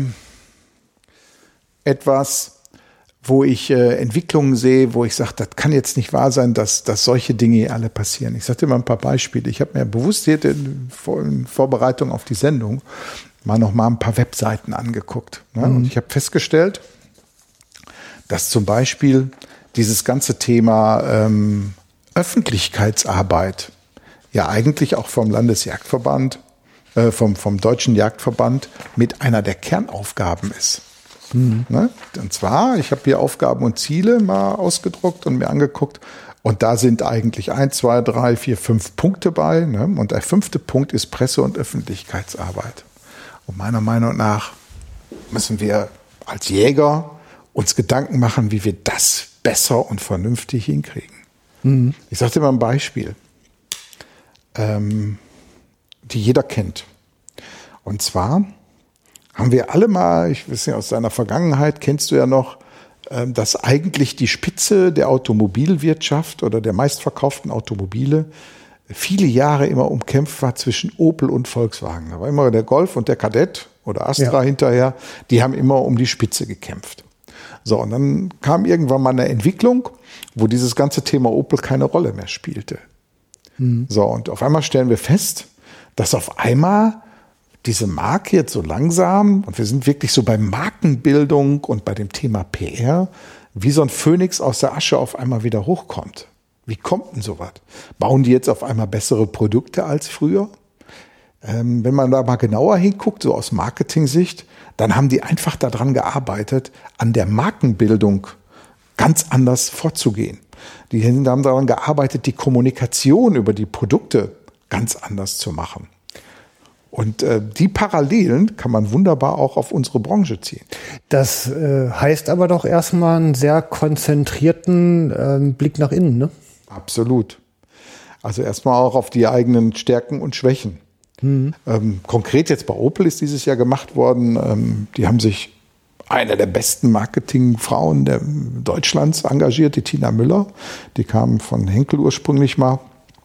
etwas, wo ich Entwicklungen sehe, wo ich sage, das kann jetzt nicht wahr sein, dass solche Dinge alle passieren. Ich sage dir mal ein paar Beispiele. Ich habe mir bewusst hier in Vorbereitung auf die Sendung noch mal ein paar Webseiten angeguckt. Ne? Und ich habe festgestellt, dass zum Beispiel dieses ganze Thema Öffentlichkeitsarbeit ja eigentlich auch vom Landesjagdverband, vom Deutschen Jagdverband mit einer der Kernaufgaben ist. Ne? Und zwar, ich habe hier Aufgaben und Ziele mal ausgedruckt und mir angeguckt und da sind eigentlich 1, 2, 3, 4, 5 Punkte bei. Ne? Und der 5. Punkt ist Presse- und Öffentlichkeitsarbeit. Und meiner Meinung nach müssen wir als Jäger uns Gedanken machen, wie wir das besser und vernünftig hinkriegen. Mhm. Ich sage dir mal ein Beispiel, die jeder kennt. Und zwar haben wir alle mal, ich weiß nicht, aus deiner Vergangenheit kennst du ja noch, dass eigentlich die Spitze der Automobilwirtschaft oder der meistverkauften Automobile viele Jahre immer umkämpft war zwischen Opel und Volkswagen. Da war immer der Golf und der Kadett oder Astra hinterher, die haben immer um die Spitze gekämpft. So, und dann kam irgendwann mal eine Entwicklung, wo dieses ganze Thema Opel keine Rolle mehr spielte. Mhm. So, und auf einmal stellen wir fest, dass auf einmal diese Marke jetzt so langsam, und wir sind wirklich so bei Markenbildung und bei dem Thema PR, wie so ein Phönix aus der Asche auf einmal wieder hochkommt. Wie kommt denn sowas? Bauen die jetzt auf einmal bessere Produkte als früher? Wenn man da mal genauer hinguckt, so aus Marketing-Sicht, dann haben die einfach daran gearbeitet, an der Markenbildung ganz anders vorzugehen. Die haben daran gearbeitet, die Kommunikation über die Produkte ganz anders zu machen. Und die Parallelen kann man wunderbar auch auf unsere Branche ziehen. Das heißt aber doch erstmal einen sehr konzentrierten Blick nach innen, ne? Absolut. Also erstmal auch auf die eigenen Stärken und Schwächen. Mhm. Konkret jetzt bei Opel ist dieses Jahr gemacht worden. Die haben sich eine der besten Marketingfrauen Deutschlands engagiert, die Tina Müller. Die kam von Henkel ursprünglich mal.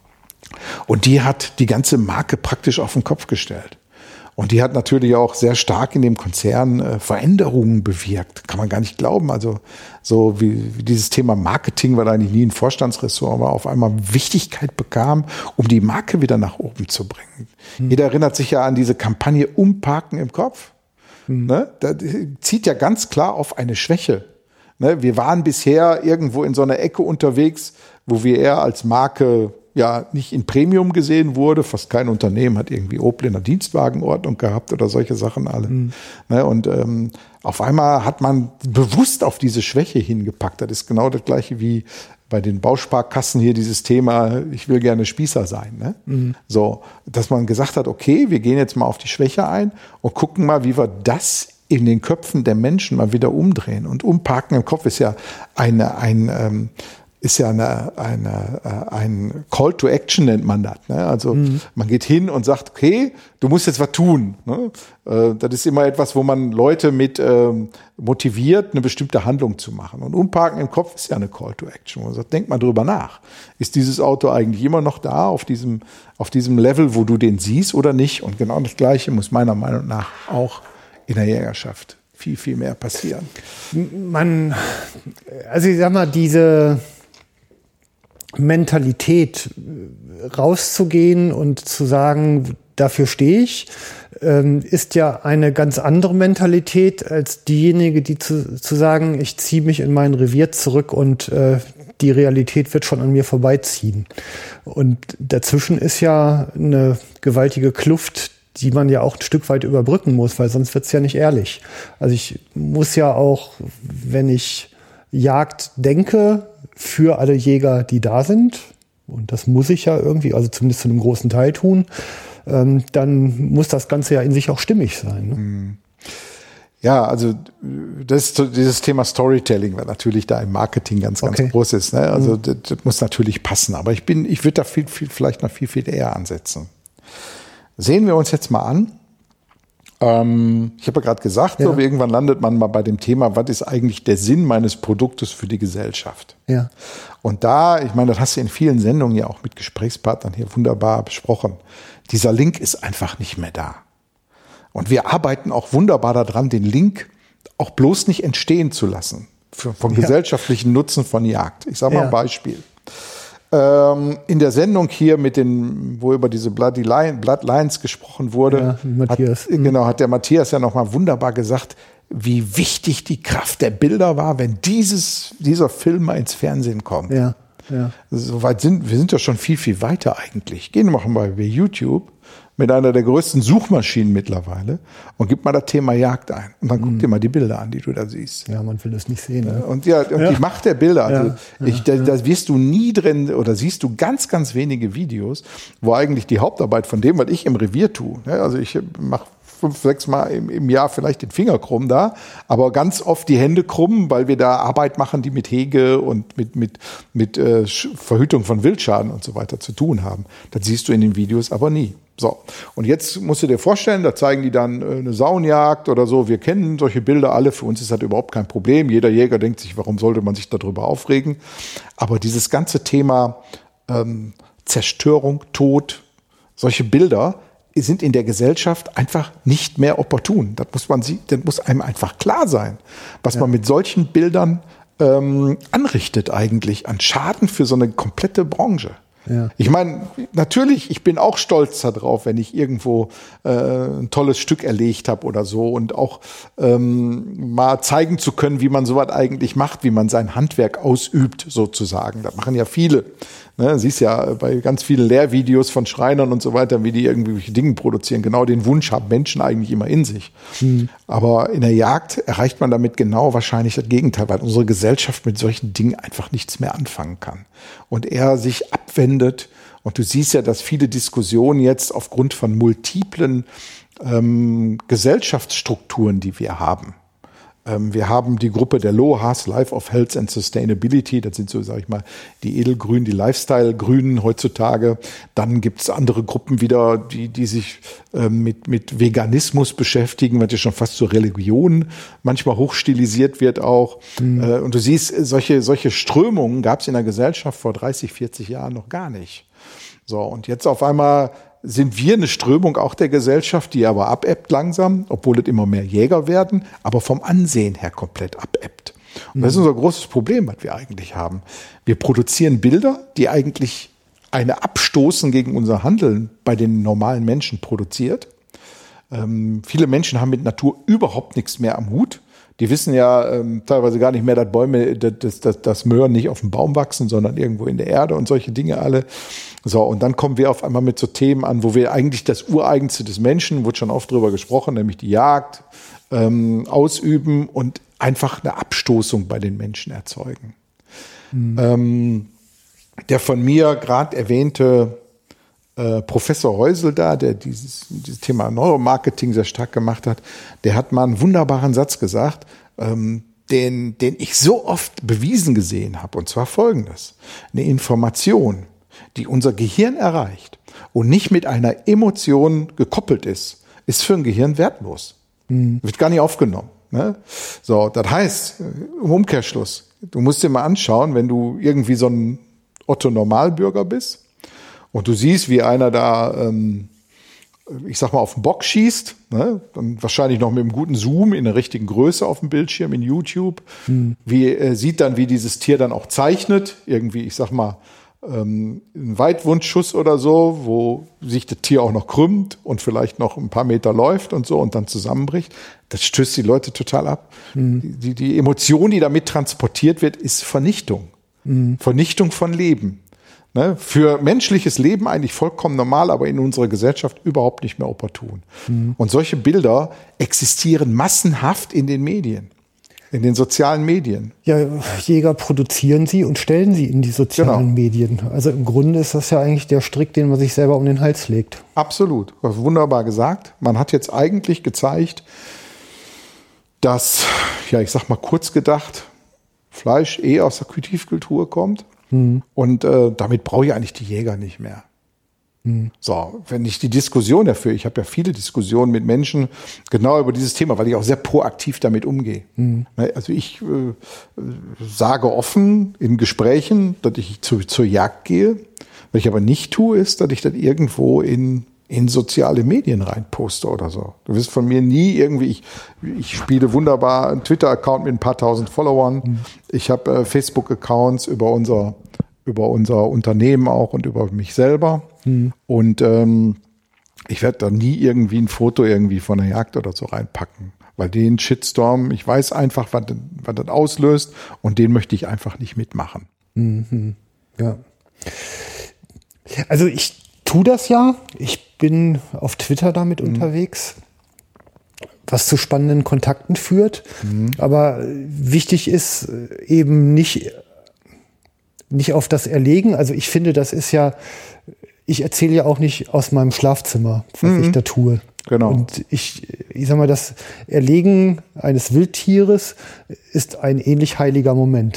Und die hat die ganze Marke praktisch auf den Kopf gestellt. Und die hat natürlich auch sehr stark in dem Konzern Veränderungen bewirkt. Kann man gar nicht glauben. Also so wie dieses Thema Marketing, weil eigentlich nie ein Vorstandsressort war, auf einmal Wichtigkeit bekam, um die Marke wieder nach oben zu bringen. Jeder erinnert sich ja an diese Kampagne Umparken im Kopf. Ne? Das zieht ja ganz klar auf eine Schwäche. Ne? Wir waren bisher irgendwo in so einer Ecke unterwegs, wo wir eher als Marke ja nicht in Premium gesehen wurde. Fast kein Unternehmen hat irgendwie Opel in der Dienstwagenordnung gehabt oder solche Sachen alle. Ne, und auf einmal hat man bewusst auf diese Schwäche hingepackt. Das ist genau das Gleiche wie bei den Bausparkassen hier dieses Thema, ich will gerne Spießer sein. Ne? So, dass man gesagt hat, okay, wir gehen jetzt mal auf die Schwäche ein und gucken mal, wie wir das in den Köpfen der Menschen mal wieder umdrehen. Und Umparken im Kopf ist ja ein Call to Action, nennt man das. Ne? Also man geht hin und sagt, okay, du musst jetzt was tun. Ne? Das ist immer etwas, wo man Leute mit motiviert, eine bestimmte Handlung zu machen. Und Umparken im Kopf ist ja eine Call to Action. Man sagt, denk mal drüber nach. Ist dieses Auto eigentlich immer noch da auf diesem Level, wo du den siehst oder nicht? Und genau das Gleiche muss meiner Meinung nach auch in der Jägerschaft viel, viel mehr passieren. Also ich sag mal, diese Mentalität rauszugehen und zu sagen, dafür stehe ich, ist ja eine ganz andere Mentalität als diejenige, die zu sagen, ich ziehe mich in mein Revier zurück und die Realität wird schon an mir vorbeiziehen. Und dazwischen ist ja eine gewaltige Kluft, die man ja auch ein Stück weit überbrücken muss, weil sonst wird's ja nicht ehrlich. Also ich muss ja auch, wenn ich Jagd denke, für alle Jäger, die da sind, und das muss ich ja irgendwie, also zumindest zu einem großen Teil tun, dann muss das Ganze ja in sich auch stimmig sein. Ne? Ja, also dieses Thema Storytelling, was natürlich da im Marketing ganz groß ist. Ne? Also das muss natürlich passen. Aber ich würde da vielleicht noch viel eher ansetzen. Sehen wir uns jetzt mal an. Ich habe ja gerade gesagt, so irgendwann landet man mal bei dem Thema, was ist eigentlich der Sinn meines Produktes für die Gesellschaft? Ja. Und da, ich meine, das hast du in vielen Sendungen ja auch mit Gesprächspartnern hier wunderbar besprochen. Dieser Link ist einfach nicht mehr da. Und wir arbeiten auch wunderbar daran, den Link auch bloß nicht entstehen zu lassen von gesellschaftlichen Nutzen von Jagd. Ich sage mal ein Beispiel. In der Sendung hier wo über diese Bloodlines gesprochen wurde, hat der Matthias ja nochmal wunderbar gesagt, wie wichtig die Kraft der Bilder war, wenn dieser Film mal ins Fernsehen kommt. Ja. Soweit wir sind ja schon viel weiter eigentlich. Gehen wir mal bei YouTube mit einer der größten Suchmaschinen mittlerweile und gib mal das Thema Jagd ein. Und dann guck dir mal die Bilder an, die du da siehst. Ja, man will es nicht sehen. Ne? Und die Macht der Bilder. Also da wirst du nie drin oder siehst du ganz, ganz wenige Videos, wo eigentlich die Hauptarbeit von dem, was ich im Revier tue. Also ich mache 5, 6 Mal im Jahr vielleicht den Finger krumm da, aber ganz oft die Hände krumm, weil wir da Arbeit machen, die mit Hege und mit Verhütung von Wildschaden und so weiter zu tun haben. Das siehst du in den Videos aber nie. So, und jetzt musst du dir vorstellen, da zeigen die dann eine Saunjagd oder so. Wir kennen solche Bilder alle, für uns ist das überhaupt kein Problem. Jeder Jäger denkt sich, warum sollte man sich darüber aufregen? Aber dieses ganze Thema Zerstörung, Tod, solche Bilder sind in der Gesellschaft einfach nicht mehr opportun. Das muss einem einfach klar sein, was man mit solchen Bildern anrichtet eigentlich an Schaden für so eine komplette Branche. Ja. Ich meine, natürlich, ich bin auch stolz darauf, wenn ich irgendwo ein tolles Stück erlegt habe oder so und auch mal zeigen zu können, wie man sowas eigentlich macht, wie man sein Handwerk ausübt sozusagen. Das machen ja viele. Ne, siehst ja bei ganz vielen Lehrvideos von Schreinern und so weiter, wie die irgendwelche Dinge produzieren. Genau den Wunsch haben Menschen eigentlich immer in sich. Aber in der Jagd erreicht man damit genau wahrscheinlich das Gegenteil, weil unsere Gesellschaft mit solchen Dingen einfach nichts mehr anfangen kann. Und er sich abwendet. Und du siehst ja, dass viele Diskussionen jetzt aufgrund von multiplen Gesellschaftsstrukturen, die wir haben. Wir haben die Gruppe der LOHAS, Life of Health and Sustainability. Das sind so, sag ich mal, die Edelgrünen, die Lifestyle-Grünen heutzutage. Dann gibt's andere Gruppen wieder, die sich mit Veganismus beschäftigen, was ja schon fast zur Religion manchmal hochstilisiert wird auch. Und du siehst, solche Strömungen gab's in der Gesellschaft vor 30, 40 Jahren noch gar nicht. So, und jetzt auf einmal sind wir eine Strömung auch der Gesellschaft, die aber abebbt langsam, obwohl es immer mehr Jäger werden, aber vom Ansehen her komplett abebbt. Und das ist unser großes Problem, was wir eigentlich haben. Wir produzieren Bilder, die eigentlich eine Abstoßen gegen unser Handeln bei den normalen Menschen produziert. Viele Menschen haben mit Natur überhaupt nichts mehr am Hut. Die wissen ja teilweise gar nicht mehr, dass Bäume, dass Möhren nicht auf dem Baum wachsen, sondern irgendwo in der Erde und solche Dinge alle. So, und dann kommen wir auf einmal mit so Themen an, wo wir eigentlich das Ureigenste des Menschen, wurde schon oft drüber gesprochen, nämlich die Jagd, ausüben und einfach eine Abstoßung bei den Menschen erzeugen. Der von mir gerade erwähnte Professor Heusel da, der dieses Thema Neuromarketing sehr stark gemacht hat, der hat mal einen wunderbaren Satz gesagt, den ich so oft bewiesen gesehen habe, und zwar Folgendes: Eine Information, die unser Gehirn erreicht und nicht mit einer Emotion gekoppelt ist für ein Gehirn wertlos. Wird gar nicht aufgenommen. Ne? So, das heißt, im Umkehrschluss, du musst dir mal anschauen, wenn du irgendwie so ein Otto-Normalbürger bist und du siehst, wie einer da, ich sag mal, auf den Bock schießt, ne? Dann wahrscheinlich noch mit einem guten Zoom in der richtigen Größe auf dem Bildschirm in YouTube, sieht dann, wie dieses Tier dann auch zeichnet, irgendwie, ich sag mal, ein Weitwundschuss oder so, wo sich das Tier auch noch krümmt und vielleicht noch ein paar Meter läuft und so und dann zusammenbricht. Das stößt die Leute total ab. Die Emotion, die damit transportiert wird, ist Vernichtung. Vernichtung von Leben. Ne? Für menschliches Leben eigentlich vollkommen normal, aber in unserer Gesellschaft überhaupt nicht mehr opportun. Und solche Bilder existieren massenhaft in den Medien. In den sozialen Medien. Ja, Jäger produzieren sie und stellen sie in die sozialen Medien. Also im Grunde ist das ja eigentlich der Strick, den man sich selber um den Hals legt. Absolut. Wunderbar gesagt. Man hat jetzt eigentlich gezeigt, dass, ja, ich sag mal kurz gedacht, Fleisch aus der Tiefkühltruhe kommt. Und damit brauche ich eigentlich die Jäger nicht mehr. So, wenn ich die Diskussion dafür, ich habe ja viele Diskussionen mit Menschen genau über dieses Thema, weil ich auch sehr proaktiv damit umgehe. Also ich sage offen in Gesprächen, dass ich zur Jagd gehe. Was ich aber nicht tue, ist, dass ich das irgendwo in soziale Medien reinposte oder so. Du wirst von mir nie irgendwie, ich spiele wunderbar einen Twitter-Account mit ein paar tausend Followern. Ich habe Facebook-Accounts über unser Unternehmen auch und über mich selber. Und ich werde da nie irgendwie ein Foto irgendwie von der Jagd oder so reinpacken. Weil den Shitstorm, ich weiß einfach, was das auslöst, und den möchte ich einfach nicht mitmachen. Ja. Also ich tue das ja. Ich bin auf Twitter damit unterwegs, was zu spannenden Kontakten führt. Aber wichtig ist eben nicht auf das Erlegen. Also ich finde, das ist ja ich erzähle ja auch nicht aus meinem Schlafzimmer, was ich da tue. Genau. Und ich sag mal, das Erlegen eines Wildtieres ist ein ähnlich heiliger Moment.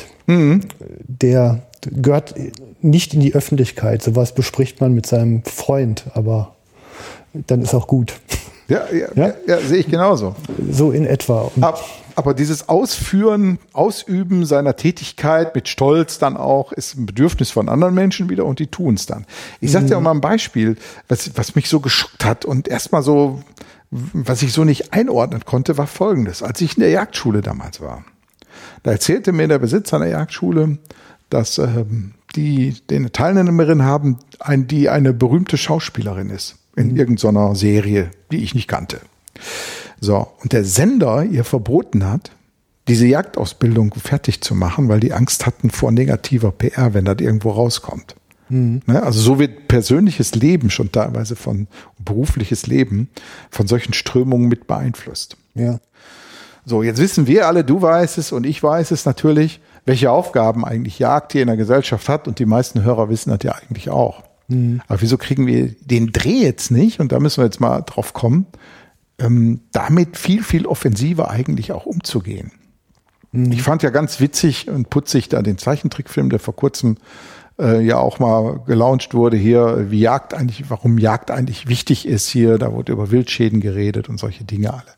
Der gehört nicht in die Öffentlichkeit. Sowas bespricht man mit seinem Freund, aber dann ist auch gut. Ja, sehe ich genauso. So in etwa. Aber dieses Ausüben seiner Tätigkeit mit Stolz dann auch, ist ein Bedürfnis von anderen Menschen wieder und die tun es dann. Ich sag dir auch mal ein Beispiel, was mich so geschockt hat und erstmal so, was ich so nicht einordnen konnte, war Folgendes. Als ich in der Jagdschule damals war, da erzählte mir der Besitzer einer Jagdschule, dass die eine Teilnehmerin haben, die eine berühmte Schauspielerin ist in irgendeiner Serie, die ich nicht kannte. So, und der Sender ihr verboten hat, diese Jagdausbildung fertig zu machen, weil die Angst hatten vor negativer PR, wenn das irgendwo rauskommt. Ne? Also so wird persönliches Leben schon teilweise berufliches Leben von solchen Strömungen mit beeinflusst. Ja. So, jetzt wissen wir alle, du weißt es und ich weiß es natürlich, welche Aufgaben eigentlich Jagd hier in der Gesellschaft hat und die meisten Hörer wissen das ja eigentlich auch. Aber wieso kriegen wir den Dreh jetzt nicht? Und da müssen wir jetzt mal drauf kommen, damit viel, viel offensiver eigentlich auch umzugehen. Ich fand ja ganz witzig und putzig da den Zeichentrickfilm, der vor kurzem ja auch mal gelauncht wurde hier, warum Jagd eigentlich wichtig ist hier. Da wurde über Wildschäden geredet und solche Dinge alle.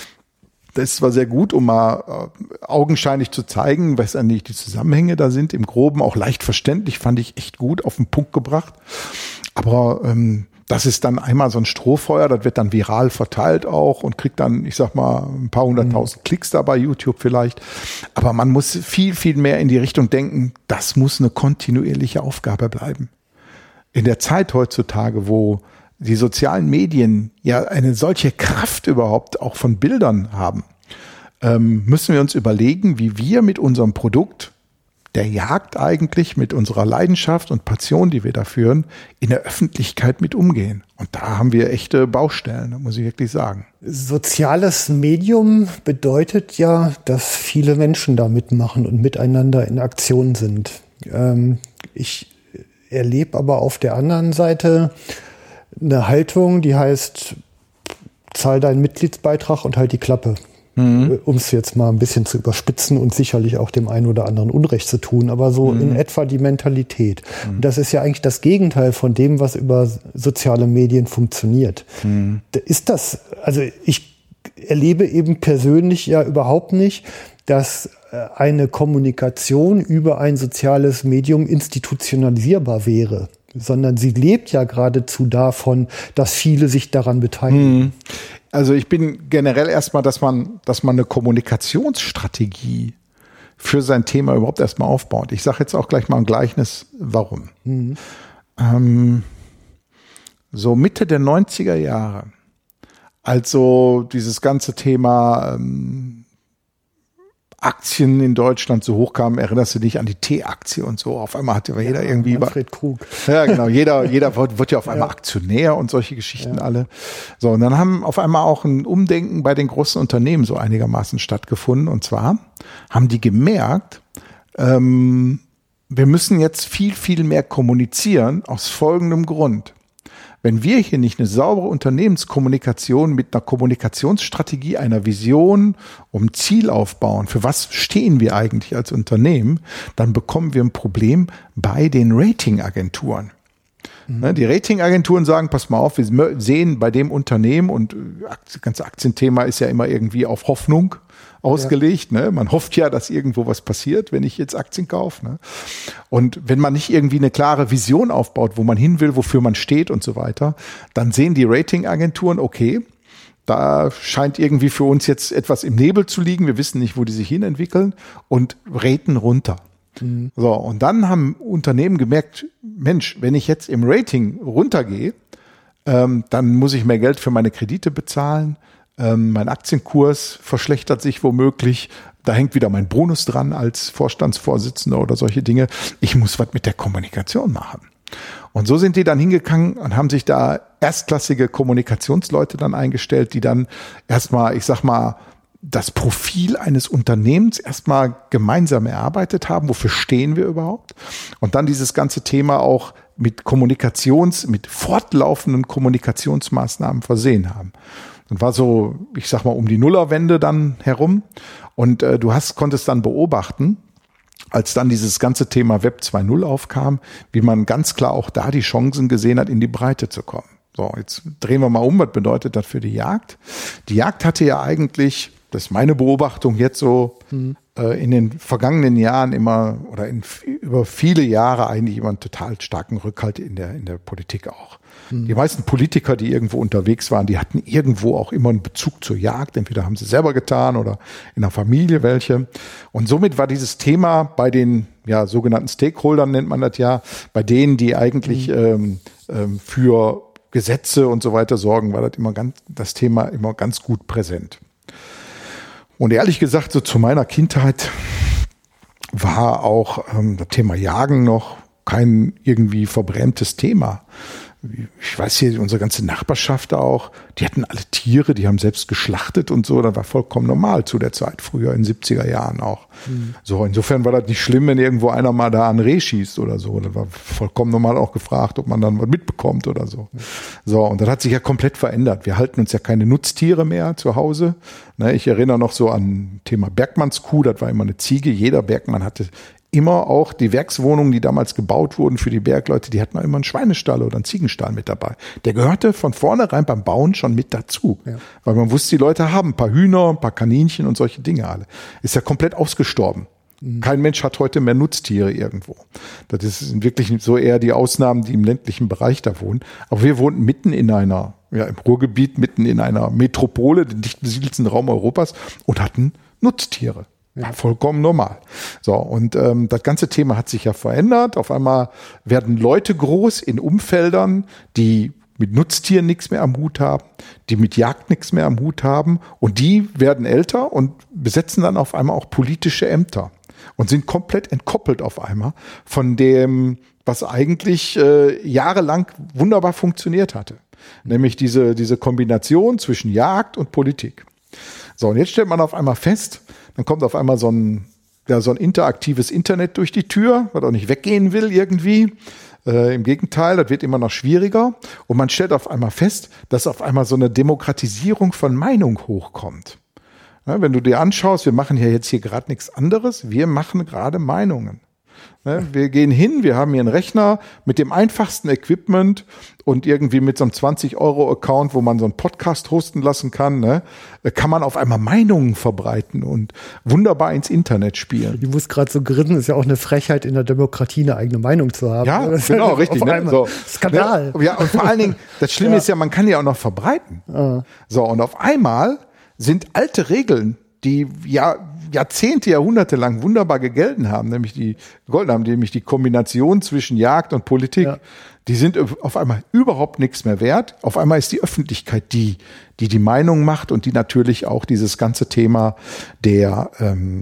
Das war sehr gut, um mal augenscheinlich zu zeigen, was eigentlich die Zusammenhänge da sind. Im Groben auch leicht verständlich, fand ich echt gut auf den Punkt gebracht. Aber das ist dann einmal so ein Strohfeuer, das wird dann viral verteilt auch und kriegt dann, ich sag mal, ein paar 100.000 Klicks da bei YouTube vielleicht. Aber man muss viel, viel mehr in die Richtung denken, das muss eine kontinuierliche Aufgabe bleiben. In der Zeit heutzutage, wo die sozialen Medien ja eine solche Kraft überhaupt auch von Bildern haben, müssen wir uns überlegen, wie wir mit unserem Produkt der Jagd eigentlich, mit unserer Leidenschaft und Passion, die wir da führen, in der Öffentlichkeit mit umgehen. Und da haben wir echte Baustellen, muss ich wirklich sagen. Soziales Medium bedeutet ja, dass viele Menschen da mitmachen und miteinander in Aktion sind. Ich erlebe aber auf der anderen Seite eine Haltung, die heißt, zahl deinen Mitgliedsbeitrag und halt die Klappe. Um es jetzt mal ein bisschen zu überspitzen und sicherlich auch dem einen oder anderen Unrecht zu tun, aber so in etwa die Mentalität. Und das ist ja eigentlich das Gegenteil von dem, was über soziale Medien funktioniert. Ist das, also ich erlebe eben persönlich ja überhaupt nicht, dass eine Kommunikation über ein soziales Medium institutionalisierbar wäre, sondern sie lebt ja geradezu davon, dass viele sich daran beteiligen. Also ich bin generell erstmal, dass man eine Kommunikationsstrategie für sein Thema überhaupt erstmal aufbaut. Ich sage jetzt auch gleich mal ein Gleichnis, warum. So Mitte der 90er Jahre, also dieses ganze Thema Aktien in Deutschland so hoch kamen, erinnerst du dich an die T-Aktie und so? Auf einmal hatte jeder irgendwie... Manfred Krug. Ja, genau. Jeder wird ja auf einmal Aktionär und solche Geschichten alle. So, und dann haben auf einmal auch ein Umdenken bei den großen Unternehmen so einigermaßen stattgefunden. Und zwar haben die gemerkt, wir müssen jetzt viel, viel mehr kommunizieren aus folgendem Grund. Wenn wir hier nicht eine saubere Unternehmenskommunikation mit einer Kommunikationsstrategie, einer Vision, um Ziel aufbauen, für was stehen wir eigentlich als Unternehmen, dann bekommen wir ein Problem bei den Ratingagenturen. Die Ratingagenturen sagen, pass mal auf, wir sehen bei dem Unternehmen, und das ganze Aktienthema ist ja immer irgendwie auf Hoffnung ausgelegt. Ne? Man hofft ja, dass irgendwo was passiert, wenn ich jetzt Aktien kaufe. Ne? Und wenn man nicht irgendwie eine klare Vision aufbaut, wo man hin will, wofür man steht und so weiter, dann sehen die Ratingagenturen, okay, da scheint irgendwie für uns jetzt etwas im Nebel zu liegen. Wir wissen nicht, wo die sich hinentwickeln und raten runter. So, und dann haben Unternehmen gemerkt, Mensch, wenn ich jetzt im Rating runtergehe, dann muss ich mehr Geld für meine Kredite bezahlen. Mein Aktienkurs verschlechtert sich womöglich. Da hängt wieder mein Bonus dran als Vorstandsvorsitzender oder solche Dinge. Ich muss was mit der Kommunikation machen. Und so sind die dann hingegangen und haben sich da erstklassige Kommunikationsleute dann eingestellt, die dann erstmal, ich sag mal, das Profil eines Unternehmens erstmal gemeinsam erarbeitet haben. Wofür stehen wir überhaupt? Und dann dieses ganze Thema auch mit fortlaufenden Kommunikationsmaßnahmen versehen haben. Und war so, ich sag mal, um die Nullerwende dann herum. Und du konntest dann beobachten, als dann dieses ganze Thema Web 2.0 aufkam, wie man ganz klar auch da die Chancen gesehen hat, in die Breite zu kommen. So, jetzt drehen wir mal um, was bedeutet das für die Jagd? Die Jagd hatte ja eigentlich, das ist meine Beobachtung jetzt so, in den vergangenen Jahren immer oder über viele Jahre eigentlich immer einen total starken Rückhalt in der Politik auch. Die meisten Politiker, die irgendwo unterwegs waren, die hatten irgendwo auch immer einen Bezug zur Jagd. Entweder haben sie selber getan oder in der Familie welche. Und somit war dieses Thema bei den sogenannten Stakeholdern, nennt man das ja, bei denen, die eigentlich für Gesetze und so weiter sorgen, war das Thema immer ganz gut präsent. Und ehrlich gesagt, so zu meiner Kindheit war auch das Thema Jagen noch kein irgendwie verbrämtes Thema. Ich weiß hier, unsere ganze Nachbarschaft auch, die hatten alle Tiere, die haben selbst geschlachtet und so, das war vollkommen normal zu der Zeit, früher in den 70er Jahren auch. So, insofern war das nicht schlimm, wenn irgendwo einer mal da an Reh schießt oder so. Das war vollkommen normal auch gefragt, ob man dann was mitbekommt oder so. So, und das hat sich ja komplett verändert. Wir halten uns ja keine Nutztiere mehr zu Hause. Ne, ich erinnere noch so an Thema Bergmannskuh, das war immer eine Ziege. Jeder Bergmann hatte immer auch die Werkswohnungen, die damals gebaut wurden für die Bergleute, die hatten auch immer einen Schweinestall oder einen Ziegenstall mit dabei. Der gehörte von vornherein beim Bauen schon mit dazu. Ja. Weil man wusste, die Leute haben ein paar Hühner, ein paar Kaninchen und solche Dinge alle. Ist ja komplett ausgestorben. Kein Mensch hat heute mehr Nutztiere irgendwo. Das sind wirklich so eher die Ausnahmen, die im ländlichen Bereich da wohnen. Aber wir wohnten mitten in im Ruhrgebiet, mitten in einer Metropole, den dicht besiedelsten Raum Europas und hatten Nutztiere. Ja, vollkommen normal. So, und das ganze Thema hat sich ja verändert. Auf einmal werden Leute groß in Umfeldern, die mit Nutztieren nichts mehr am Hut haben, die mit Jagd nichts mehr am Hut haben. Und die werden älter und besetzen dann auf einmal auch politische Ämter und sind komplett entkoppelt auf einmal von dem, was eigentlich jahrelang wunderbar funktioniert hatte. Nämlich diese Kombination zwischen Jagd und Politik. So, und jetzt stellt man auf einmal fest, dann kommt auf einmal so ein interaktives Internet durch die Tür, was auch nicht weggehen will irgendwie. Im Gegenteil, das wird immer noch schwieriger. Und man stellt auf einmal fest, dass auf einmal so eine Demokratisierung von Meinung hochkommt. Ja, wenn du dir anschaust, wir machen ja jetzt hier gerade nichts anderes, wir machen gerade Meinungen. Wir gehen hin, wir haben hier einen Rechner mit dem einfachsten Equipment und irgendwie mit so einem 20-Euro-Account, wo man so einen Podcast hosten lassen kann, kann man auf einmal Meinungen verbreiten und wunderbar ins Internet spielen. Die muss gerade so grinsen, ist ja auch eine Frechheit, in der Demokratie eine eigene Meinung zu haben. Ja, genau, richtig. So. Skandal. Ja, und vor allen Dingen, das Schlimme ist ja, man kann ja auch noch verbreiten. So, und auf einmal sind alte Regeln, die Jahrzehnte, Jahrhunderte lang wunderbar gegolten haben, nämlich die Kombination zwischen Jagd und Politik, die sind auf einmal überhaupt nichts mehr wert. Auf einmal ist die Öffentlichkeit die Meinung macht und die natürlich auch dieses ganze Thema der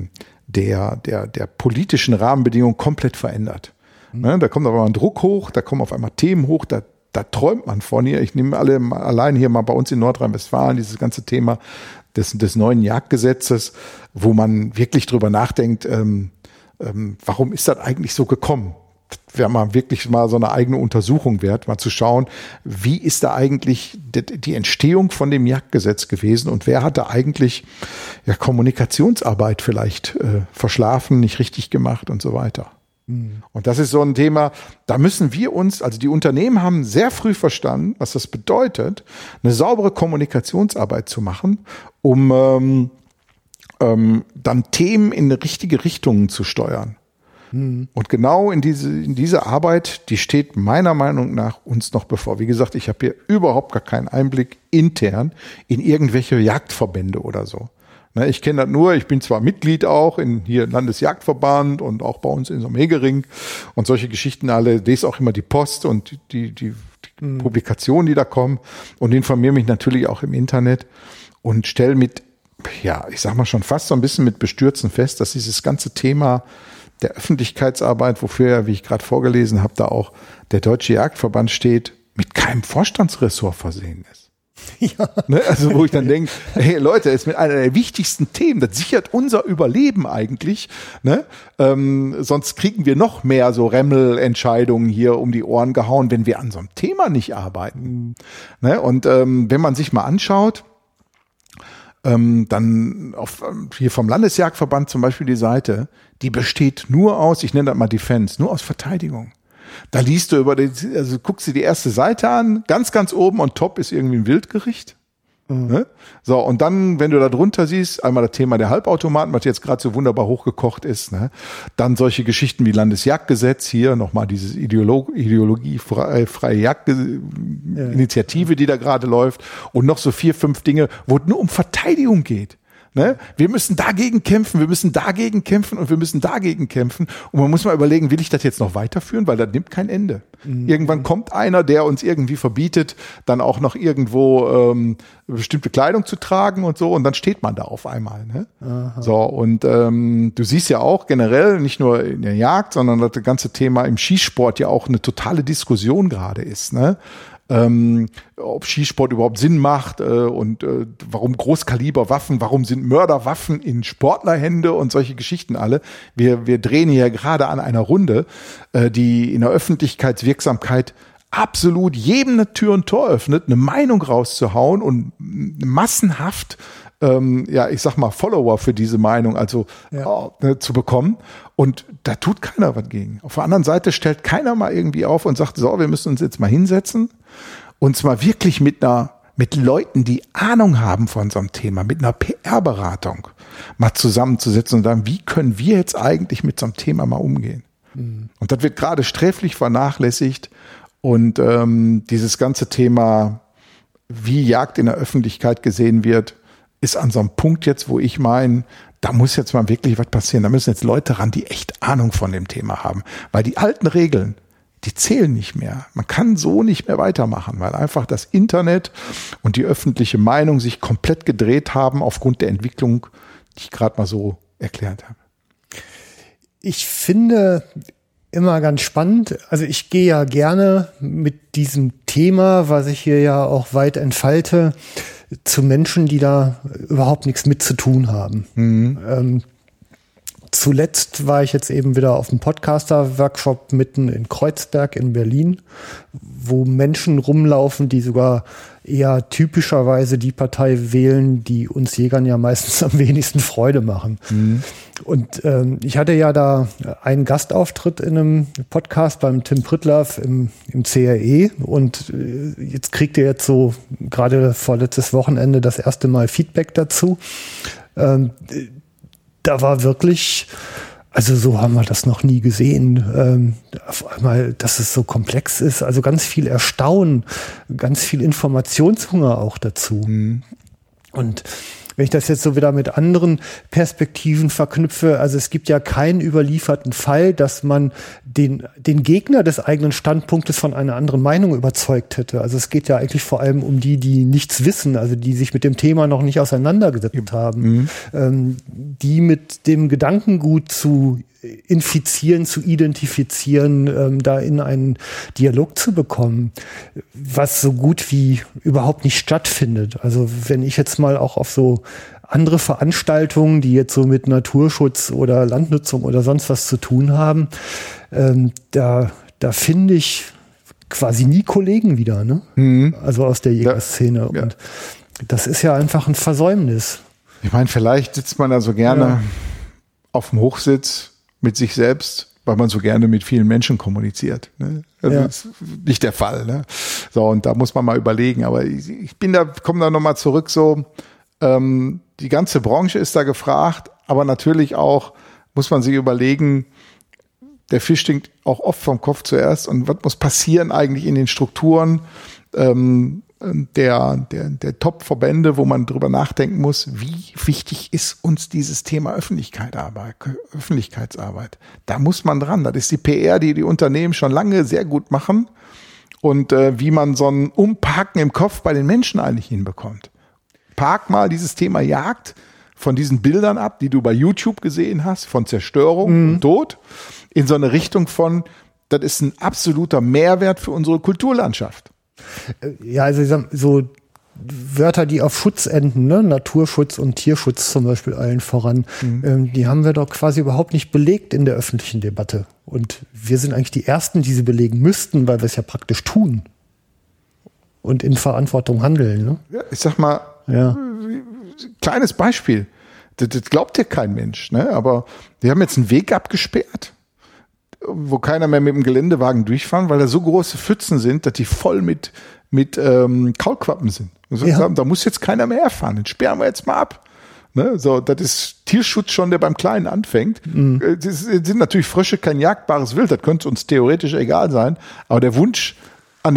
politischen Rahmenbedingungen komplett verändert. Da kommt auf einmal ein Druck hoch, da kommen auf einmal Themen hoch, da träumt man von hier. Ich nehme allein hier mal bei uns in Nordrhein-Westfalen dieses ganze Thema des neuen Jagdgesetzes, wo man wirklich drüber nachdenkt, warum ist das eigentlich so gekommen? Das wäre mal wirklich mal so eine eigene Untersuchung wert, mal zu schauen, wie ist da eigentlich die Entstehung von dem Jagdgesetz gewesen und wer hatte eigentlich Kommunikationsarbeit vielleicht verschlafen, nicht richtig gemacht und so weiter. Und das ist so ein Thema, da müssen wir uns, also die Unternehmen haben sehr früh verstanden, was das bedeutet, eine saubere Kommunikationsarbeit zu machen, um dann Themen in richtige Richtungen zu steuern. Und genau in diese Arbeit, die steht meiner Meinung nach uns noch bevor. Wie gesagt, ich habe hier überhaupt gar keinen Einblick intern in irgendwelche Jagdverbände oder so. Ich kenne das nur, ich bin zwar Mitglied auch in hier Landesjagdverband und auch bei uns in so einem Hegering und solche Geschichten alle, lese auch immer die Post und die Publikationen, die da kommen und informiere mich natürlich auch im Internet und stelle ich sag mal schon fast so ein bisschen mit Bestürzen fest, dass dieses ganze Thema der Öffentlichkeitsarbeit, wofür ja, wie ich gerade vorgelesen habe, da auch der Deutsche Jagdverband steht, mit keinem Vorstandsressort versehen ist. Ja. Ne? Also wo ich dann denke, hey Leute, das ist mit einer der wichtigsten Themen, das sichert unser Überleben eigentlich. Ne? Sonst kriegen wir noch mehr so Remmel-Entscheidungen hier um die Ohren gehauen, wenn wir an so einem Thema nicht arbeiten. Ne? Und wenn man sich mal anschaut, dann hier vom Landesjagdverband zum Beispiel die Seite, die besteht nur aus, ich nenne das mal Defense, nur aus Verteidigung. Da liest du also guckst dir die erste Seite an, ganz, ganz oben on top ist irgendwie ein Wildgericht. Ne? So, und dann, wenn du da drunter siehst, einmal das Thema der Halbautomaten, was jetzt gerade so wunderbar hochgekocht ist, ne? Dann solche Geschichten wie Landesjagdgesetz, hier nochmal dieses ideologiefreie Jagdinitiative, die da gerade läuft, und noch so 4, 5 Dinge, wo es nur um Verteidigung geht. Ne? Wir müssen dagegen kämpfen, wir müssen dagegen kämpfen und wir müssen dagegen kämpfen. Und man muss mal überlegen, will ich das jetzt noch weiterführen? Weil das nimmt kein Ende. Irgendwann kommt einer, der uns irgendwie verbietet, dann auch noch irgendwo bestimmte Kleidung zu tragen und so. Und dann steht man da auf einmal. Ne? So, und du siehst ja auch generell, nicht nur in der Jagd, sondern das ganze Thema im Skisport ja auch eine totale Diskussion gerade ist. Ne? Ob Skisport überhaupt Sinn macht und warum Großkaliberwaffen, warum sind Mörderwaffen in Sportlerhände und solche Geschichten alle. Wir drehen hier gerade an einer Runde, die in der Öffentlichkeitswirksamkeit absolut jedem eine Tür und Tor öffnet, eine Meinung rauszuhauen und massenhaft ich sag mal, Follower für diese Meinung, also zu bekommen. Und da tut keiner was gegen. Auf der anderen Seite stellt keiner mal irgendwie auf und sagt, so, wir müssen uns jetzt mal hinsetzen, uns mal wirklich mit Leuten, die Ahnung haben von so einem Thema, mit einer PR-Beratung mal zusammenzusetzen und sagen, wie können wir jetzt eigentlich mit so einem Thema mal umgehen? Und das wird gerade sträflich vernachlässigt. Und dieses ganze Thema, wie Jagd in der Öffentlichkeit gesehen wird, ist an so einem Punkt jetzt, wo ich meine, da muss jetzt mal wirklich was passieren. Da müssen jetzt Leute ran, die echt Ahnung von dem Thema haben. Weil die alten Regeln, die zählen nicht mehr. Man kann so nicht mehr weitermachen, weil einfach das Internet und die öffentliche Meinung sich komplett gedreht haben aufgrund der Entwicklung, die ich gerade mal so erklärt habe. Ich finde immer ganz spannend. Also ich gehe ja gerne mit diesem Thema, was ich hier ja auch weit entfalte, zu Menschen, die da überhaupt nichts mit zu tun haben. Zuletzt war ich jetzt eben wieder auf einem Podcaster-Workshop mitten in Kreuzberg in Berlin, wo Menschen rumlaufen, die sogar eher typischerweise die Partei wählen, die uns Jägern ja meistens am wenigsten Freude machen. Und ich hatte ja da einen Gastauftritt in einem Podcast beim Tim Pritlove im CRE und jetzt kriegt ihr jetzt so gerade vorletztes Wochenende das erste Mal Feedback dazu. Da war wirklich, also so haben wir das noch nie gesehen, auf einmal, dass es so komplex ist, also ganz viel Erstaunen, ganz viel Informationshunger auch dazu. Und wenn ich das jetzt so wieder mit anderen Perspektiven verknüpfe, also es gibt ja keinen überlieferten Fall, dass man den Gegner des eigenen Standpunktes von einer anderen Meinung überzeugt hätte. Also es geht ja eigentlich vor allem um die nichts wissen, also die sich mit dem Thema noch nicht auseinandergesetzt haben, die mit dem Gedankengut zu infizieren, zu identifizieren, da in einen Dialog zu bekommen, was so gut wie überhaupt nicht stattfindet. Also wenn ich jetzt mal auch auf so andere Veranstaltungen, die jetzt so mit Naturschutz oder Landnutzung oder sonst was zu tun haben, da finde ich quasi nie Kollegen wieder, ne? Also aus der Jägerszene. Ja. Und das ist ja einfach ein Versäumnis. Ich meine, vielleicht sitzt man da so gerne auf dem Hochsitz mit sich selbst, weil man so gerne mit vielen Menschen kommuniziert. Ne? Also das ist nicht der Fall. Ne? So, und da muss man mal überlegen. Aber komme da nochmal zurück, so, die ganze Branche ist da gefragt, aber natürlich auch muss man sich überlegen, der Fisch stinkt auch oft vom Kopf zuerst. Und was muss passieren eigentlich in den Strukturen der Top-Verbände, wo man drüber nachdenken muss, wie wichtig ist uns dieses Thema Öffentlichkeitsarbeit. Da muss man dran. Das ist die PR, die Unternehmen schon lange sehr gut machen und wie man so ein Umparken im Kopf bei den Menschen eigentlich hinbekommt. Park mal dieses Thema Jagd von diesen Bildern ab, die du bei YouTube gesehen hast, von Zerstörung und Tod, in so eine Richtung von, das ist ein absoluter Mehrwert für unsere Kulturlandschaft. Ja, also ich sag, so Wörter, die auf Schutz enden, ne? Naturschutz und Tierschutz zum Beispiel allen voran, die haben wir doch quasi überhaupt nicht belegt in der öffentlichen Debatte. Und wir sind eigentlich die Ersten, die sie belegen müssten, weil wir es ja praktisch tun und in Verantwortung handeln. Ne? Ja, ich sag mal, kleines Beispiel. Das glaubt ja kein Mensch, ne? Aber wir haben jetzt einen Weg abgesperrt, wo keiner mehr mit dem Geländewagen durchfahren, weil da so große Pfützen sind, dass die voll mit Kaulquappen sind. Also da muss jetzt keiner mehr fahren, den sperren wir jetzt mal ab. Ne? So, das ist Tierschutz schon, der beim Kleinen anfängt. Das sind natürlich Frösche kein jagdbares Wild, das könnte uns theoretisch egal sein, aber der Wunsch an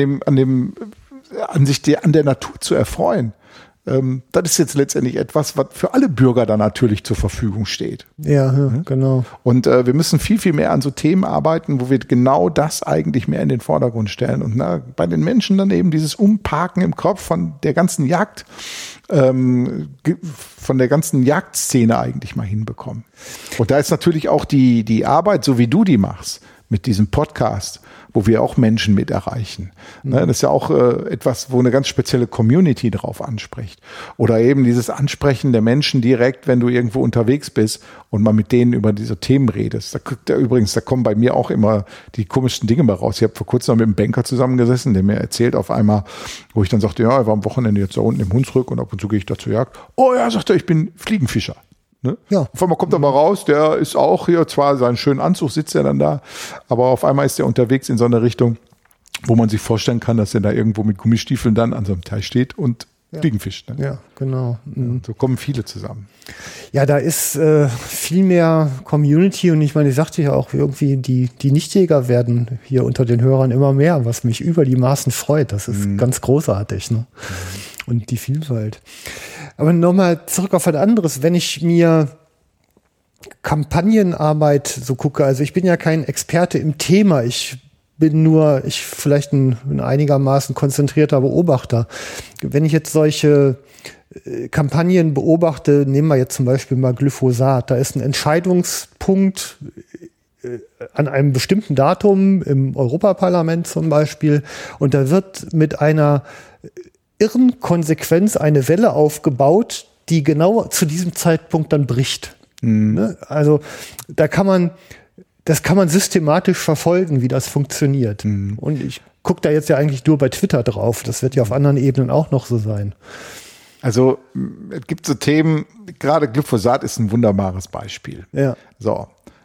der Natur zu erfreuen, das ist jetzt letztendlich etwas, was für alle Bürger da natürlich zur Verfügung steht. Ja, genau. Und wir müssen viel, viel mehr an so Themen arbeiten, wo wir genau das eigentlich mehr in den Vordergrund stellen. Und bei den Menschen dann eben dieses Umparken im Kopf von der ganzen Jagd, von der ganzen Jagdszene eigentlich mal hinbekommen. Und da ist natürlich auch die Arbeit, so wie du die machst, mit diesem Podcast, wo wir auch Menschen mit erreichen. Das ist ja auch etwas, wo eine ganz spezielle Community drauf anspricht. Oder eben dieses Ansprechen der Menschen direkt, wenn du irgendwo unterwegs bist und mal mit denen über diese Themen redest. Da kommen bei mir auch immer die komischsten Dinge mal raus. Ich habe vor kurzem noch mit einem Banker zusammengesessen, der mir erzählt auf einmal, wo ich dann sagte, ja, er war am Wochenende jetzt da unten im Hunsrück und ab und zu gehe ich da zur Jagd. Oh ja, sagt er, ich bin Fliegenfischer. Ne? Ja. Auf einmal kommt er mal raus, der ist auch hier, zwar seinen schönen Anzug sitzt er dann da, aber auf einmal ist er unterwegs in so eine Richtung, wo man sich vorstellen kann, dass er da irgendwo mit Gummistiefeln dann an so einem Teich steht und Fliegenfischt. Ne? Ja, genau. Ja, so kommen viele zusammen. Ja, da ist viel mehr Community und ich meine, ich sagte ja auch irgendwie, die Nichtjäger werden hier unter den Hörern immer mehr, was mich über die Maßen freut. Das ist ganz großartig. Ne? Und die Vielfalt. Aber nochmal zurück auf was anderes. Wenn ich mir Kampagnenarbeit so gucke, also ich bin ja kein Experte im Thema, ich bin vielleicht ein einigermaßen konzentrierter Beobachter. Wenn ich jetzt solche Kampagnen beobachte, nehmen wir jetzt zum Beispiel mal Glyphosat, da ist ein Entscheidungspunkt an einem bestimmten Datum im Europaparlament zum Beispiel und da wird mit einer irren Konsequenz eine Welle aufgebaut, die genau zu diesem Zeitpunkt dann bricht. Ne? Also das kann man systematisch verfolgen, wie das funktioniert. Und ich gucke da jetzt ja eigentlich nur bei Twitter drauf. Das wird ja auf anderen Ebenen auch noch so sein. Also es gibt so Themen, gerade Glyphosat ist ein wunderbares Beispiel. Ja. So,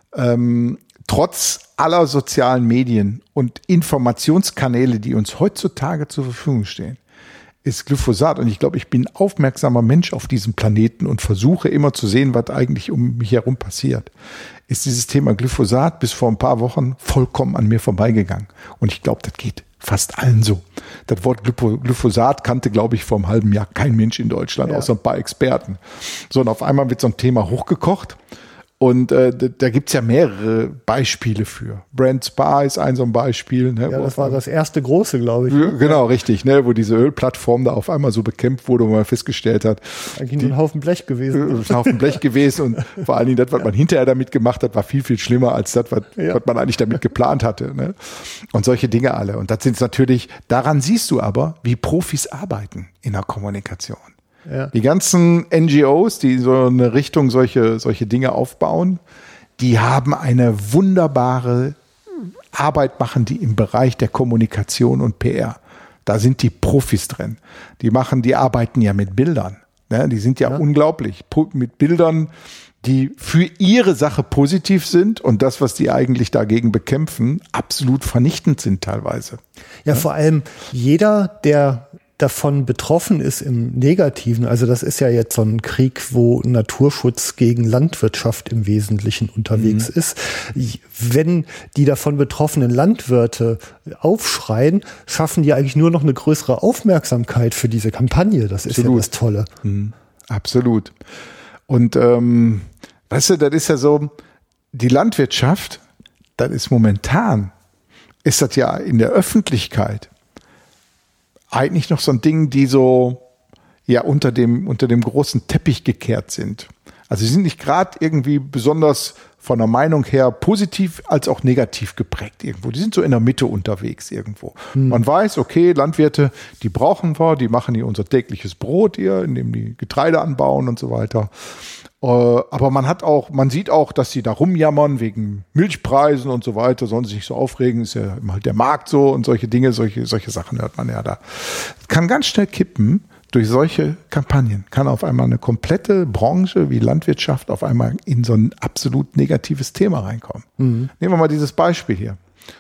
trotz aller sozialen Medien und Informationskanäle, die uns heutzutage zur Verfügung stehen, ist Glyphosat, und ich glaube, ich bin ein aufmerksamer Mensch auf diesem Planeten und versuche immer zu sehen, was eigentlich um mich herum passiert, ist dieses Thema Glyphosat bis vor ein paar Wochen vollkommen an mir vorbeigegangen. Und ich glaube, das geht fast allen so. Das Wort Glyphosat kannte, glaube ich, vor einem halben Jahr kein Mensch in Deutschland, außer ein paar Experten. So, und auf einmal wird so ein Thema hochgekocht. Und da gibt's ja mehrere Beispiele für. Brand Spa ist so ein Beispiel. Ne, ja, das war das erste große, glaube ich. Genau, richtig, ne, wo diese Ölplattform da auf einmal so bekämpft wurde, wo man festgestellt hat. Eigentlich nur ein Haufen Blech gewesen. Ein Haufen Blech gewesen und vor allen Dingen das, was man hinterher damit gemacht hat, war viel, viel schlimmer als das, was man eigentlich damit geplant hatte. Ne? Und solche Dinge alle. Und das sind natürlich, daran siehst du aber, wie Profis arbeiten in der Kommunikation. Ja. Die ganzen NGOs, die so eine Richtung solche Dinge aufbauen, die haben eine wunderbare Arbeit machen, die im Bereich der Kommunikation und PR. Da sind die Profis drin. Die arbeiten ja mit Bildern. Ne? Die sind ja unglaublich. Mit Bildern, die für ihre Sache positiv sind und das, was die eigentlich dagegen bekämpfen, absolut vernichtend sind teilweise. Ja, vor allem jeder, der davon betroffen ist im Negativen, also das ist ja jetzt so ein Krieg, wo Naturschutz gegen Landwirtschaft im Wesentlichen unterwegs ist. Wenn die davon betroffenen Landwirte aufschreien, schaffen die eigentlich nur noch eine größere Aufmerksamkeit für diese Kampagne. Das ist ja das Tolle. Absolut. Und weißt du, das ist ja so, die Landwirtschaft, das ist momentan, ist das ja in der Öffentlichkeit eigentlich noch so ein Ding, die so ja unter dem großen Teppich gekehrt sind. Also sie sind nicht gerade irgendwie besonders von der Meinung her positiv als auch negativ geprägt irgendwo. Die sind so in der Mitte unterwegs irgendwo. Man weiß, okay, Landwirte, die brauchen wir, die machen hier unser tägliches Brot hier, indem die Getreide anbauen und so weiter. Aber man sieht auch, dass sie da rumjammern wegen Milchpreisen und so weiter, sollen sich nicht so aufregen, ist ja immer halt der Markt so und solche Dinge, solche Sachen hört man ja da. Kann ganz schnell kippen durch solche Kampagnen. Kann auf einmal eine komplette Branche wie Landwirtschaft auf einmal in so ein absolut negatives Thema reinkommen. Nehmen wir mal dieses Beispiel hier.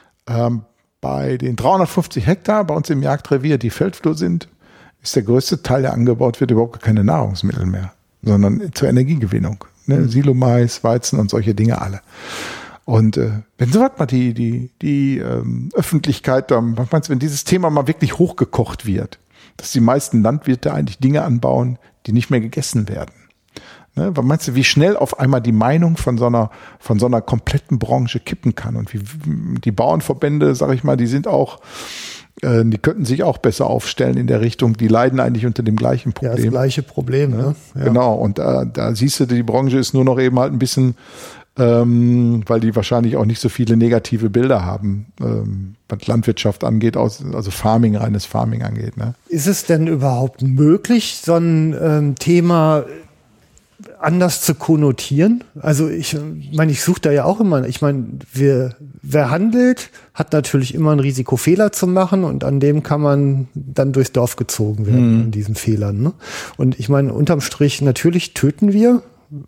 Bei den 350 Hektar bei uns im Jagdrevier, die Feldflur sind, ist der größte Teil, der angebaut wird, überhaupt keine Nahrungsmittel mehr, sondern zur Energiegewinnung. Ne? Silo-Mais, Weizen und solche Dinge alle. Und wenn sowas mal die Öffentlichkeit, was meinst du, wenn dieses Thema mal wirklich hochgekocht wird, dass die meisten Landwirte eigentlich Dinge anbauen, die nicht mehr gegessen werden. Ne? Was meinst du, wie schnell auf einmal die Meinung von so einer kompletten Branche kippen kann und wie die Bauernverbände, sag ich mal, die sind auch die könnten sich auch besser aufstellen in der Richtung. Die leiden eigentlich unter dem gleichen Problem. Ja, das gleiche Problem. Ne? Ja. Genau. Und da siehst du, die Branche ist nur noch eben halt ein bisschen, weil die wahrscheinlich auch nicht so viele negative Bilder haben, was Landwirtschaft angeht, also Farming, reines Farming angeht. Ne? Ist es denn überhaupt möglich, so ein Thema anders zu konnotieren? Also ich meine, ich suche da ja auch immer, ich meine, wer handelt, hat natürlich immer ein Risiko, Fehler zu machen und an dem kann man dann durchs Dorf gezogen werden, an diesen Fehlern. Ne? Und ich meine, unterm Strich, natürlich töten wir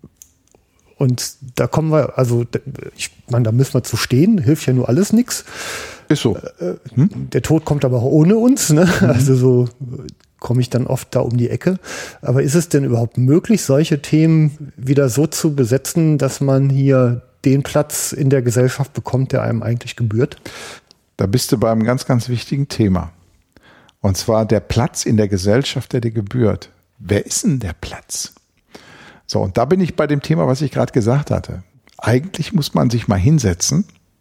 und da kommen wir, also ich meine, da müssen wir zu stehen, hilft ja nur alles nichts. Ist so. Der Tod kommt aber auch ohne uns, ne? Also so komme ich dann oft da um die Ecke. Aber ist es denn überhaupt möglich, solche Themen wieder so zu besetzen, dass man hier den Platz in der Gesellschaft bekommt, der einem eigentlich gebührt? Da bist du bei einem ganz, ganz wichtigen Thema. Und zwar der Platz in der Gesellschaft, der dir gebührt. Wer ist denn der Platz? So, und da bin ich bei dem Thema, was ich gerade gesagt hatte. Eigentlich muss man sich mal hinsetzen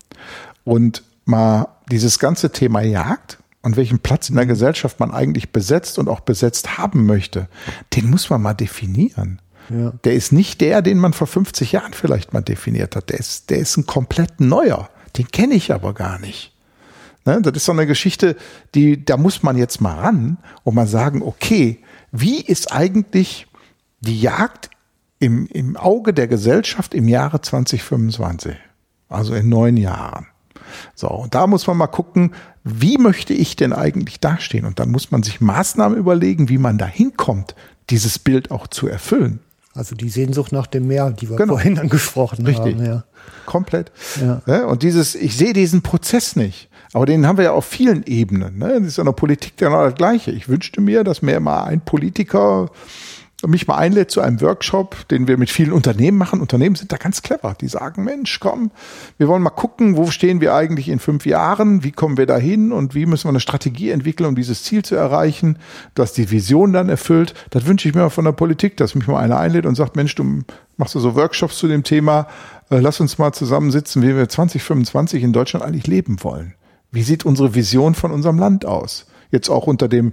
und mal dieses ganze Thema Jagd und welchen Platz in der Gesellschaft man eigentlich besetzt und auch besetzt haben möchte, den muss man mal definieren. Ja. Der ist nicht der, den man vor 50 Jahren vielleicht mal definiert hat. Der ist ein komplett neuer. Den kenne ich aber gar nicht. Ne? Das ist so eine Geschichte, da muss man jetzt mal ran und mal sagen, okay, wie ist eigentlich die Jagd im Auge der Gesellschaft im Jahre 2025? Also in 9 Jahren. So, und da muss man mal gucken, wie möchte ich denn eigentlich dastehen? Und dann muss man sich Maßnahmen überlegen, wie man da hinkommt, dieses Bild auch zu erfüllen. Also die Sehnsucht nach dem Meer, die wir vorhin angesprochen haben. Richtig, komplett. Ja. Und ich sehe diesen Prozess nicht. Aber den haben wir ja auf vielen Ebenen. Ne? Das ist in der Politik genau das Gleiche. Ich wünschte mir, dass mir mal ein Politiker mich mal einlädt zu einem Workshop, den wir mit vielen Unternehmen machen. Unternehmen sind da ganz clever. Die sagen, Mensch, komm, wir wollen mal gucken, wo stehen wir eigentlich in 5 Jahren, wie kommen wir da hin und wie müssen wir eine Strategie entwickeln, um dieses Ziel zu erreichen, dass die Vision dann erfüllt. Das wünsche ich mir von der Politik, dass mich mal einer einlädt und sagt, Mensch, du machst so Workshops zu dem Thema, lass uns mal zusammensitzen, wie wir 2025 in Deutschland eigentlich leben wollen. Wie sieht unsere Vision von unserem Land aus? Jetzt auch unter dem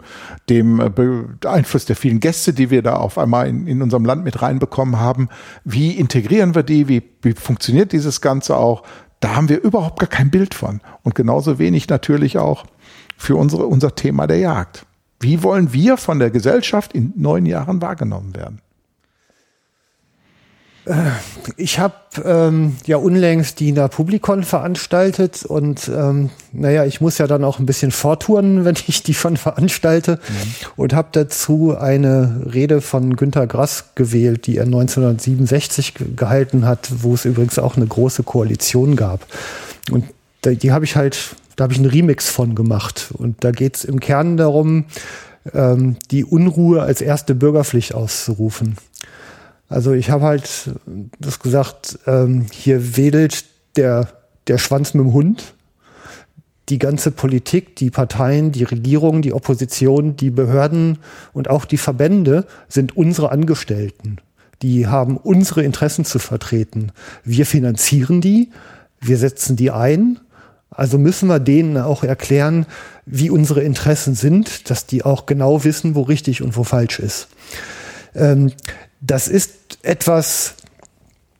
Einfluss der vielen Gäste, die wir da auf einmal in unserem Land mit reinbekommen haben. Wie integrieren wir die? Wie funktioniert dieses Ganze auch? Da haben wir überhaupt gar kein Bild von. Und genauso wenig natürlich auch für unser Thema der Jagd. Wie wollen wir von der Gesellschaft in 9 Jahren wahrgenommen werden? Ich habe unlängst die Publikon veranstaltet und ich muss ja dann auch ein bisschen vortouren, wenn ich die schon veranstalte und habe dazu eine Rede von Günter Grass gewählt, die er 1967 gehalten hat, wo es übrigens auch eine große Koalition gab. Und da habe ich einen Remix von gemacht und da geht es im Kern darum, die Unruhe als erste Bürgerpflicht auszurufen. Also ich habe halt das gesagt, hier wedelt der Schwanz mit dem Hund. Die ganze Politik, die Parteien, die Regierung, die Opposition, die Behörden und auch die Verbände sind unsere Angestellten. Die haben unsere Interessen zu vertreten. Wir finanzieren die, wir setzen die ein. Also müssen wir denen auch erklären, wie unsere Interessen sind, dass die auch genau wissen, wo richtig und wo falsch ist. Das ist etwas,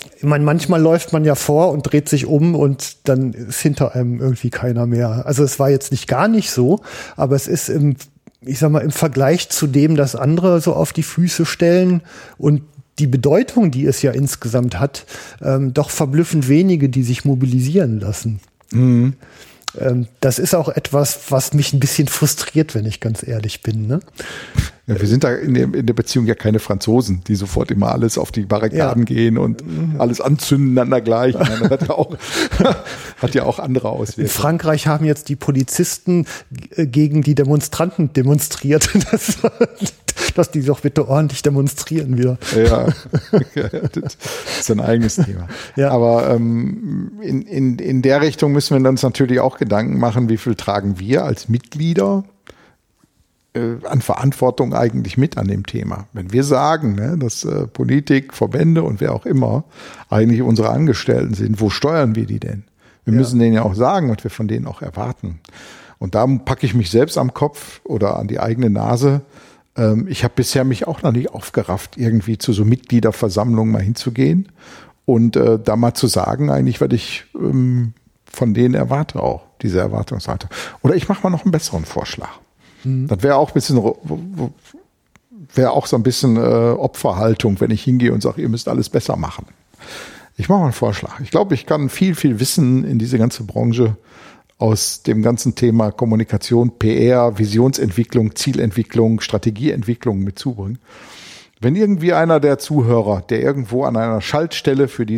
Ich meine, manchmal läuft man ja vor und dreht sich um und dann ist hinter einem irgendwie keiner mehr. Also es war jetzt nicht gar nicht so, aber es ist im Vergleich zu dem, dass andere so auf die Füße stellen und die Bedeutung, die es ja insgesamt hat, doch verblüffend wenige, die sich mobilisieren lassen. Mhm. Das ist auch etwas, was mich ein bisschen frustriert, wenn ich ganz ehrlich bin. Ne? Ja, wir sind da in der Beziehung ja keine Franzosen, die sofort immer alles auf die Barrikaden gehen und alles anzünden an der gleichen. Das hat ja auch andere Auswirkungen. In Frankreich haben jetzt die Polizisten gegen die Demonstranten demonstriert, dass die doch bitte ordentlich demonstrieren wieder. Ja, das ist ein eigenes Thema. Ja. Aber in der Richtung müssen wir uns natürlich auch Gedanken machen, wie viel tragen wir als Mitglieder an Verantwortung eigentlich mit an dem Thema. Wenn wir sagen, ne, dass Politik, Verbände und wer auch immer eigentlich unsere Angestellten sind, wo steuern wir die denn? Wir müssen denen ja auch sagen, was wir von denen auch erwarten. Und da packe ich mich selbst am Kopf oder an die eigene Nase. Ich habe bisher mich auch noch nicht aufgerafft, irgendwie zu so Mitgliederversammlungen mal hinzugehen und da mal zu sagen, eigentlich, was ich von denen erwarte auch, diese Erwartungshaltung. Oder ich mache mal noch einen besseren Vorschlag. Das wäre auch so ein bisschen Opferhaltung, wenn ich hingehe und sage, ihr müsst alles besser machen. Ich mache mal einen Vorschlag. Ich glaube, ich kann viel Wissen in diese ganze Branche aus dem ganzen Thema Kommunikation, PR, Visionsentwicklung, Zielentwicklung, Strategieentwicklung mit zubringen. Wenn irgendwie einer der Zuhörer, der irgendwo an einer Schaltstelle für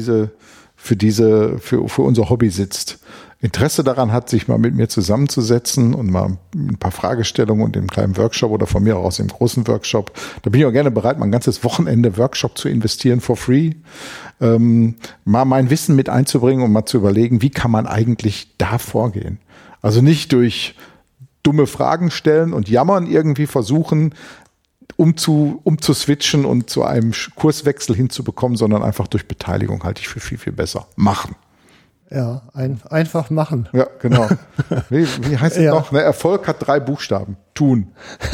unser Hobby sitzt, Interesse daran hat, sich mal mit mir zusammenzusetzen und mal ein paar Fragestellungen und im kleinen Workshop oder von mir aus im großen Workshop, da bin ich auch gerne bereit, mal ein ganzes Wochenende Workshop zu investieren for free, mal mein Wissen mit einzubringen und mal zu überlegen, wie kann man eigentlich da vorgehen. Also nicht durch dumme Fragen stellen und jammern irgendwie versuchen, umzuswitchen und zu einem Kurswechsel hinzubekommen, sondern einfach durch Beteiligung halte ich für viel besser. Machen. Ja, einfach machen. Ja, genau. Wie heißt es noch? Ne, Erfolg hat 3 Buchstaben. Tun.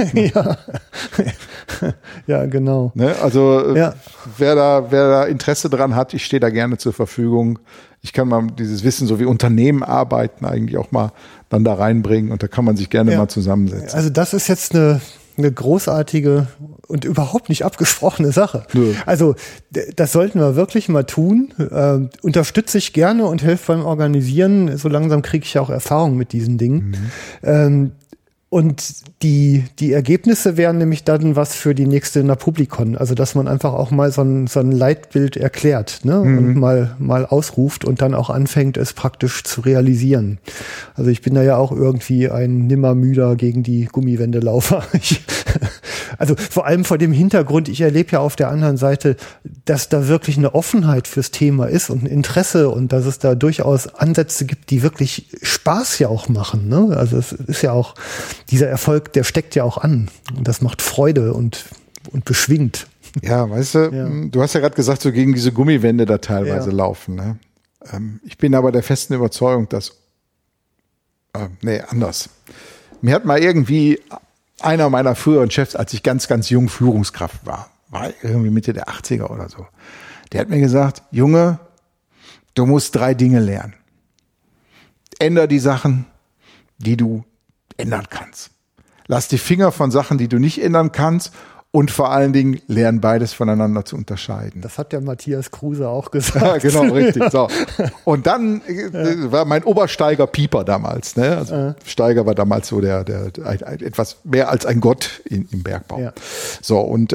Ja, genau. Ne, also wer da Interesse dran hat, ich stehe da gerne zur Verfügung. Ich kann mal dieses Wissen, so wie Unternehmen arbeiten, eigentlich auch mal dann da reinbringen und da kann man sich gerne mal zusammensetzen. Also das ist jetzt eine großartige und überhaupt nicht abgesprochene Sache. Nö. Also das sollten wir wirklich mal tun. Unterstütze ich gerne und helfe beim Organisieren. So langsam kriege ich ja auch Erfahrung mit diesen Dingen. Und die Ergebnisse wären nämlich dann was für die nächste Napublikon. Also dass man einfach auch mal so ein Leitbild erklärt, ne? Und mal ausruft und dann auch anfängt, es praktisch zu realisieren. Also ich bin da ja auch irgendwie ein Nimmermüder gegen die Gummiwändelaufer. Also vor allem vor dem Hintergrund, ich erlebe ja auf der anderen Seite, dass da wirklich eine Offenheit fürs Thema ist und ein Interesse und dass es da durchaus Ansätze gibt, die wirklich Spaß ja auch machen, ne? Also es ist ja auch, dieser Erfolg, der steckt ja auch an. Und das macht Freude und beschwingt. Ja, weißt du, du hast ja gerade gesagt, so gegen diese Gummiwände da teilweise laufen. Ne? Ich bin aber der festen Überzeugung, dass anders. Mir hat mal irgendwie einer meiner früheren Chefs, als ich ganz jung Führungskraft war irgendwie Mitte der 80er oder so, der hat mir gesagt, Junge, du musst 3 Dinge lernen. Änder die Sachen, die du ändern kannst. Lass die Finger von Sachen, die du nicht ändern kannst und vor allen Dingen lern beides voneinander zu unterscheiden. Das hat der Matthias Kruse auch gesagt. Ja, genau, richtig. So. Und dann war mein Obersteiger Pieper damals. Ne? Also Steiger war damals so der etwas mehr als ein Gott im Bergbau. Ja. So, und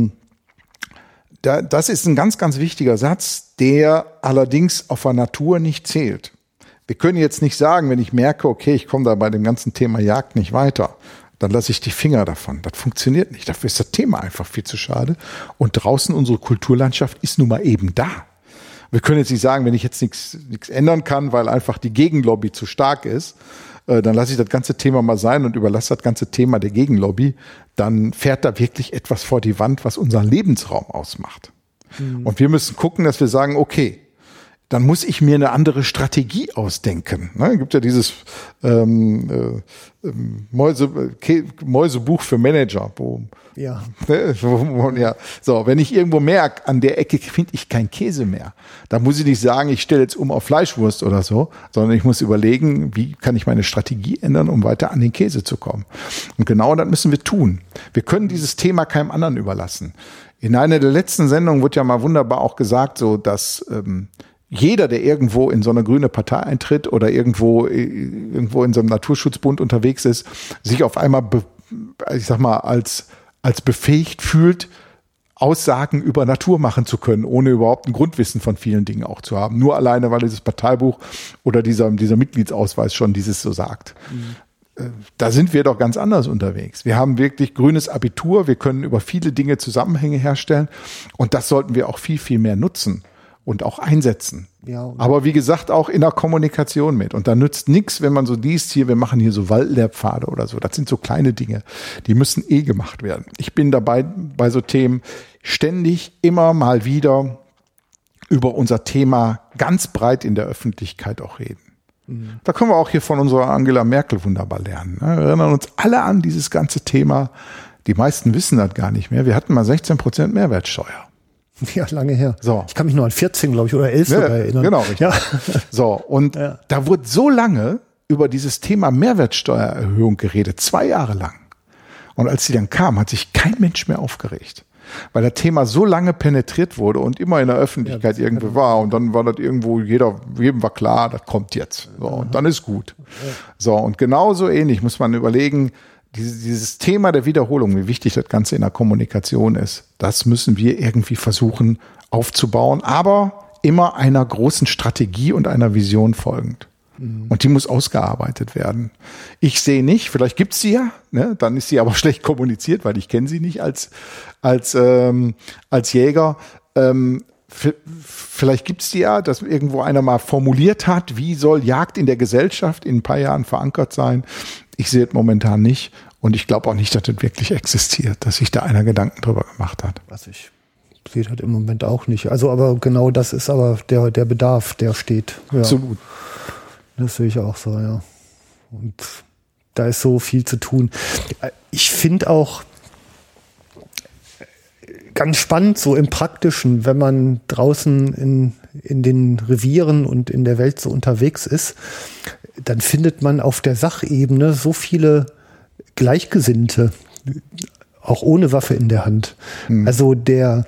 das ist ein ganz wichtiger Satz, der allerdings auf der Natur nicht zählt. Wir können jetzt nicht sagen, wenn ich merke, okay, ich komme da bei dem ganzen Thema Jagd nicht weiter, dann lasse ich die Finger davon. Das funktioniert nicht. Dafür ist das Thema einfach viel zu schade. Und draußen unsere Kulturlandschaft ist nun mal eben da. Wir können jetzt nicht sagen, wenn ich jetzt nichts ändern kann, weil einfach die Gegenlobby zu stark ist, dann lasse ich das ganze Thema mal sein und überlasse das ganze Thema der Gegenlobby. Dann fährt da wirklich etwas vor die Wand, was unseren Lebensraum ausmacht. Und wir müssen gucken, dass wir sagen, okay, dann muss ich mir eine andere Strategie ausdenken. Ne? Es gibt ja dieses Mäusebuch für Manager, wo Ja. ja. So, wenn ich irgendwo merke, an der Ecke finde ich keinen Käse mehr, dann muss ich nicht sagen, ich stelle jetzt um auf Fleischwurst oder so, sondern ich muss überlegen, wie kann ich meine Strategie ändern, um weiter an den Käse zu kommen. Und genau das müssen wir tun. Wir können dieses Thema keinem anderen überlassen. In einer der letzten Sendungen wird ja mal wunderbar auch gesagt, so dass jeder, der irgendwo in so eine grüne Partei eintritt oder irgendwo in so einem Naturschutzbund unterwegs ist, sich auf einmal, als befähigt fühlt, Aussagen über Natur machen zu können, ohne überhaupt ein Grundwissen von vielen Dingen auch zu haben. Nur alleine, weil dieses Parteibuch oder dieser Mitgliedsausweis schon dieses so sagt. Da sind wir doch ganz anders unterwegs. Wir haben wirklich grünes Abitur, wir können über viele Dinge Zusammenhänge herstellen und das sollten wir auch viel, viel mehr nutzen und auch einsetzen. Ja, aber wie gesagt, auch in der Kommunikation mit. Und da nützt nichts, wenn man so liest, wir machen hier so Waldlehrpfade oder so. Das sind so kleine Dinge, die müssen gemacht werden. Ich bin dabei bei so Themen ständig immer mal wieder über unser Thema ganz breit in der Öffentlichkeit auch reden. Da können wir auch hier von unserer Angela Merkel wunderbar lernen. Wir erinnern uns alle an dieses ganze Thema. Die meisten wissen das gar nicht mehr. Wir hatten mal 16% Mehrwertsteuer. Ja, lange her. So. Ich kann mich nur an 14, glaube ich, oder 11 sogar erinnern. Genau, richtig. Ja. So, und da wurde so lange über dieses Thema Mehrwertsteuererhöhung geredet, 2 Jahre lang. Und als sie dann kam, hat sich kein Mensch mehr aufgeregt. Weil das Thema so lange penetriert wurde und immer in der Öffentlichkeit irgendwie war. Und dann war das irgendwo, jedem war klar, das kommt jetzt. So, und dann ist gut. So, und genauso ähnlich muss man überlegen, dieses Thema der Wiederholung, wie wichtig das Ganze in der Kommunikation ist, das müssen wir irgendwie versuchen aufzubauen, aber immer einer großen Strategie und einer Vision folgend. Und die muss ausgearbeitet werden. Ich sehe nicht, vielleicht gibt's sie ja, ne? Dann ist sie aber schlecht kommuniziert, weil ich kenne sie nicht als Jäger. Vielleicht gibt's die ja, dass irgendwo einer mal formuliert hat, wie soll Jagd in der Gesellschaft in ein paar Jahren verankert sein. Ich sehe es momentan nicht und ich glaube auch nicht, dass das wirklich existiert, dass sich da einer Gedanken drüber gemacht hat. Was ich sehe das im Moment auch nicht. Also, aber genau das ist aber der Bedarf, der steht. Ja. Absolut. Das sehe ich auch so, ja. Und da ist so viel zu tun. Ich finde auch ganz spannend, so im Praktischen, wenn man draußen in den Revieren und in der Welt so unterwegs ist, dann findet man auf der Sachebene so viele Gleichgesinnte, auch ohne Waffe in der Hand. Also der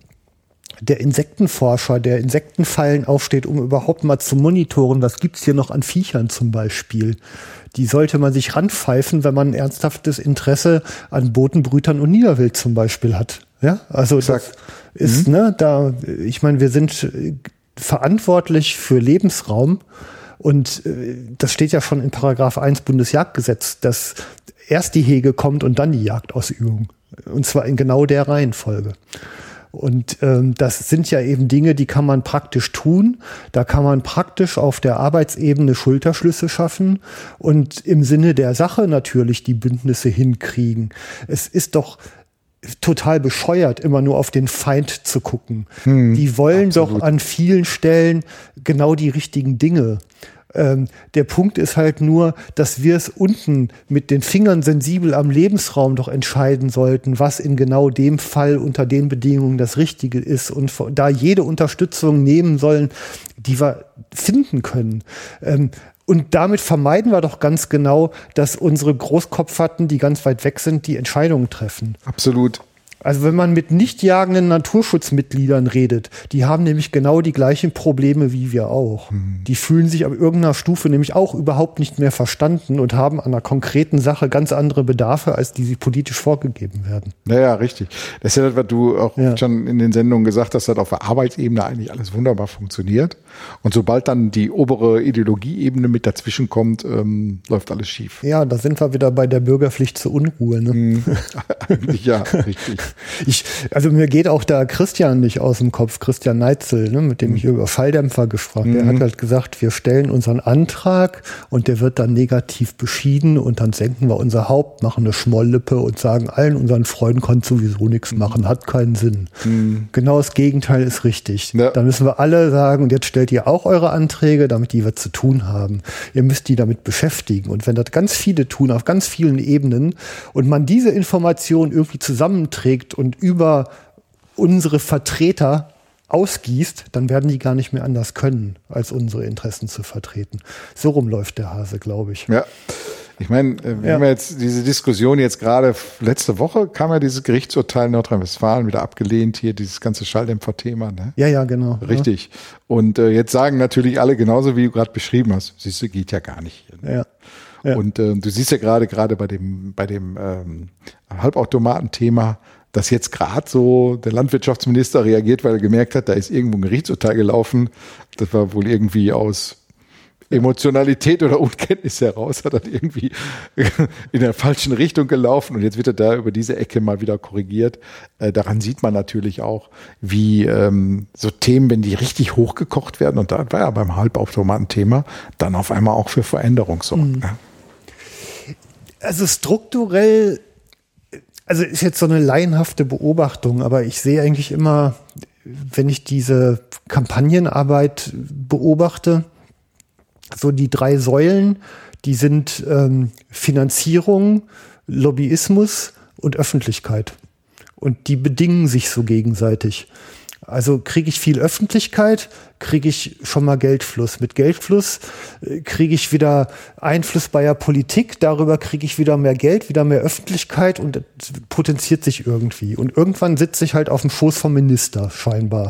Insektenforscher, der Insektenfallen aufsteht, um überhaupt mal zu monitoren, was gibt's hier noch an Viechern zum Beispiel. Die sollte man sich ranpfeifen, wenn man ein ernsthaftes Interesse an Bodenbrütern und Niederwild zum Beispiel hat. Ja, also das ist, ich meine, wir sind verantwortlich für Lebensraum. Und das steht ja schon in Paragraph 1 Bundesjagdgesetz, dass erst die Hege kommt und dann die Jagdausübung. Und zwar in genau der Reihenfolge. Und das sind ja eben Dinge, die kann man praktisch tun. Da kann man praktisch auf der Arbeitsebene Schulterschlüsse schaffen und im Sinne der Sache natürlich die Bündnisse hinkriegen. Es ist doch total bescheuert, immer nur auf den Feind zu gucken. Die wollen doch an vielen Stellen genau die richtigen Dinge. Der Punkt ist halt nur, dass wir es unten mit den Fingern sensibel am Lebensraum doch entscheiden sollten, was in genau dem Fall unter den Bedingungen das Richtige ist und da jede Unterstützung nehmen sollen, die wir finden können. Und damit vermeiden wir doch ganz genau, dass unsere Großkopferten, die ganz weit weg sind, die Entscheidungen treffen. Absolut. Also wenn man mit nicht jagenden Naturschutzmitgliedern redet, die haben nämlich genau die gleichen Probleme wie wir auch. Die fühlen sich ab irgendeiner Stufe nämlich auch überhaupt nicht mehr verstanden und haben an einer konkreten Sache ganz andere Bedarfe, als die sie politisch vorgegeben werden. Naja, richtig. Das ist ja das, was du auch schon in den Sendungen gesagt hast, dass auf der Arbeitsebene eigentlich alles wunderbar funktioniert. Und sobald dann die obere Ideologieebene mit dazwischen kommt, läuft alles schief. Ja, da sind wir wieder bei der Bürgerpflicht zur Unruhe. Ne? Ja, richtig. Also mir geht auch da Christian nicht aus dem Kopf, Christian Neitzel, ne, mit dem ich über Falldämpfer gesprochen habe. Der hat halt gesagt, wir stellen unseren Antrag und der wird dann negativ beschieden und dann senken wir unser Haupt, machen eine Schmolllippe und sagen allen unseren Freunden, kann sowieso nichts machen, hat keinen Sinn. Genau das Gegenteil ist richtig. Ja. Da müssen wir alle sagen, und jetzt stellt ihr auch eure Anträge, damit die was zu tun haben. Ihr müsst die damit beschäftigen. Und wenn das ganz viele tun, auf ganz vielen Ebenen, und man diese Informationen irgendwie zusammenträgt und über unsere Vertreter ausgießt, dann werden die gar nicht mehr anders können, als unsere Interessen zu vertreten. So rum läuft der Hase, glaube ich. Ja. Ich meine, wir haben jetzt diese Diskussion jetzt gerade, letzte Woche kam ja dieses Gerichtsurteil in Nordrhein-Westfalen wieder abgelehnt, hier dieses ganze Schalldämpfer-Thema. Ne? Ja, genau. Richtig. Ja. Und jetzt sagen natürlich alle genauso, wie du gerade beschrieben hast, siehst du, geht ja gar nicht. Hier, ne? Ja. Ja. Und du siehst ja gerade bei dem Halbautomaten-Thema, dass jetzt gerade so der Landwirtschaftsminister reagiert, weil er gemerkt hat, da ist irgendwo ein Gerichtsurteil gelaufen. Das war wohl irgendwie aus Emotionalität oder Unkenntnis heraus, hat er irgendwie in der falschen Richtung gelaufen und jetzt wird er da über diese Ecke mal wieder korrigiert. Daran sieht man natürlich auch, wie so Themen, wenn die richtig hochgekocht werden, und da war ja beim Halbautomaten-Thema, dann auf einmal auch für Veränderung sorgen. Ja. Also strukturell, also ist jetzt so eine laienhafte Beobachtung, aber ich sehe eigentlich immer, wenn ich diese Kampagnenarbeit beobachte, so die 3 Säulen, die sind Finanzierung, Lobbyismus und Öffentlichkeit. Und die bedingen sich so gegenseitig. Also kriege ich viel Öffentlichkeit, kriege ich schon mal Geldfluss. Mit Geldfluss kriege ich wieder Einfluss bei der Politik, darüber kriege ich wieder mehr Geld, wieder mehr Öffentlichkeit und das potenziert sich irgendwie. Und irgendwann sitze ich halt auf dem Schoß vom Minister, scheinbar.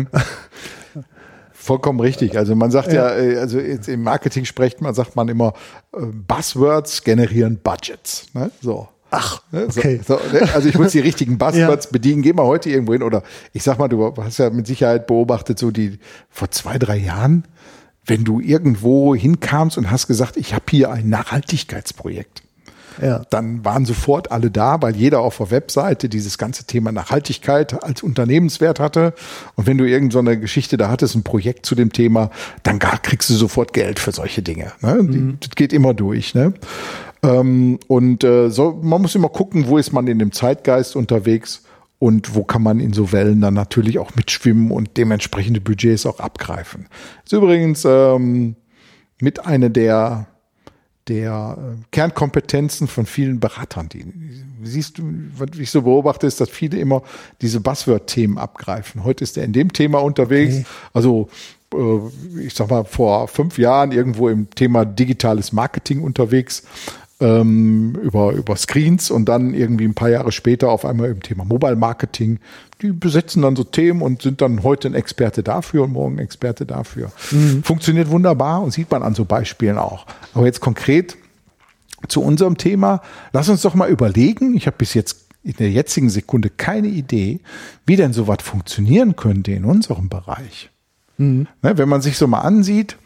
Vollkommen richtig. Also man sagt ja, also jetzt im Marketing sagt man immer, Buzzwords generieren Budgets. Ne? So. Ach, okay. Also ich muss die richtigen Buzzwords bedienen. Geh mal heute irgendwo hin. Oder ich sag mal, du hast ja mit Sicherheit beobachtet, so die vor 2-3 Jahren, wenn du irgendwo hinkamst und hast gesagt, ich habe hier ein Nachhaltigkeitsprojekt. Ja. Dann waren sofort alle da, weil jeder auf der Webseite dieses ganze Thema Nachhaltigkeit als Unternehmenswert hatte. Und wenn du irgend so eine Geschichte da hattest, ein Projekt zu dem Thema, dann kriegst du sofort Geld für solche Dinge. Ne? Das geht immer durch. Ne? Man muss immer gucken, wo ist man in dem Zeitgeist unterwegs und wo kann man in so Wellen dann natürlich auch mitschwimmen und dementsprechende Budgets auch abgreifen. Das ist übrigens mit einer der Kernkompetenzen von vielen Beratern. Siehst du, was ich so beobachte, ist, dass viele immer diese Buzzword-Themen abgreifen. Heute ist er in dem Thema unterwegs. Okay. Also ich sag mal, vor 5 Jahren irgendwo im Thema digitales Marketing unterwegs, über Screens, und dann irgendwie ein paar Jahre später auf einmal im Thema Mobile Marketing. Die besetzen dann so Themen und sind dann heute ein Experte dafür und morgen ein Experte dafür. Funktioniert wunderbar und sieht man an so Beispielen auch. Aber jetzt konkret zu unserem Thema, lass uns doch mal überlegen, ich habe bis jetzt in der jetzigen Sekunde keine Idee, wie denn sowas funktionieren könnte in unserem Bereich. Ne, wenn man sich so mal ansieht,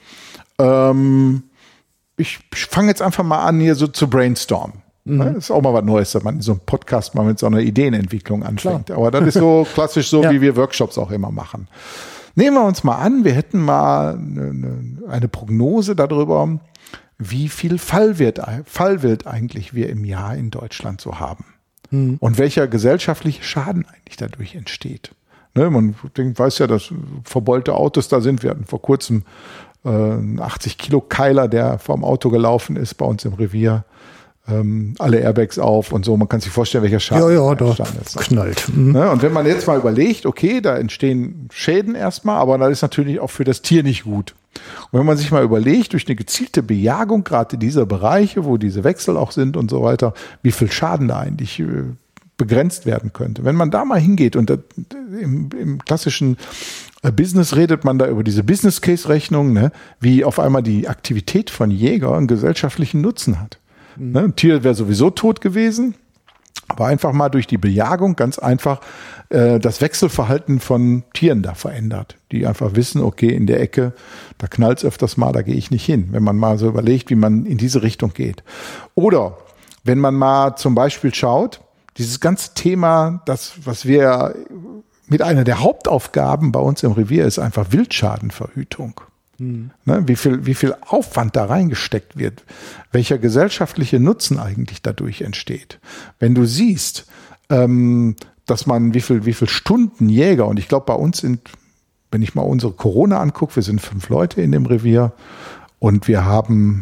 ich fange jetzt einfach mal an, hier so zu brainstormen. Das ist auch mal was Neues, dass man in so einem Podcast mal mit so einer Ideenentwicklung anfängt. Klar. Aber das ist so klassisch so, wie wir Workshops auch immer machen. Nehmen wir uns mal an, wir hätten mal eine Prognose darüber, wie viel Fallwirt eigentlich wir im Jahr in Deutschland so haben. Und welcher gesellschaftliche Schaden eigentlich dadurch entsteht. Ne, man weiß ja, dass verbeulte Autos da sind. Wir hatten vor kurzem 80 Kilo Keiler, der vorm Auto gelaufen ist bei uns im Revier. Alle Airbags auf und so. Man kann sich vorstellen, welcher Schaden ist. Knallt. Ne? Und wenn man jetzt mal überlegt, okay, da entstehen Schäden erstmal, aber das ist natürlich auch für das Tier nicht gut. Und wenn man sich mal überlegt, durch eine gezielte Bejagung gerade dieser Bereiche, wo diese Wechsel auch sind und so weiter, wie viel Schaden da eigentlich begrenzt werden könnte. Wenn man da mal hingeht und im klassischen Business redet man da über diese Business-Case-Rechnung, ne, wie auf einmal die Aktivität von Jäger einen gesellschaftlichen Nutzen hat. Ne, ein Tier wäre sowieso tot gewesen, aber einfach mal durch die Bejagung ganz einfach das Wechselverhalten von Tieren da verändert, die einfach wissen, okay, in der Ecke, da knallt es öfters mal, da gehe ich nicht hin, wenn man mal so überlegt, wie man in diese Richtung geht. Oder wenn man mal zum Beispiel schaut, dieses ganze Thema, das, was wir mit einer der Hauptaufgaben bei uns im Revier ist, einfach Wildschadenverhütung. Ne, wie viel Aufwand da reingesteckt wird, welcher gesellschaftliche Nutzen eigentlich dadurch entsteht. Wenn du siehst, dass man wie viel Stunden Jäger, und ich glaube bei uns sind, wenn ich mal unsere Corona angucke, wir sind 5 Leute in dem Revier und wir haben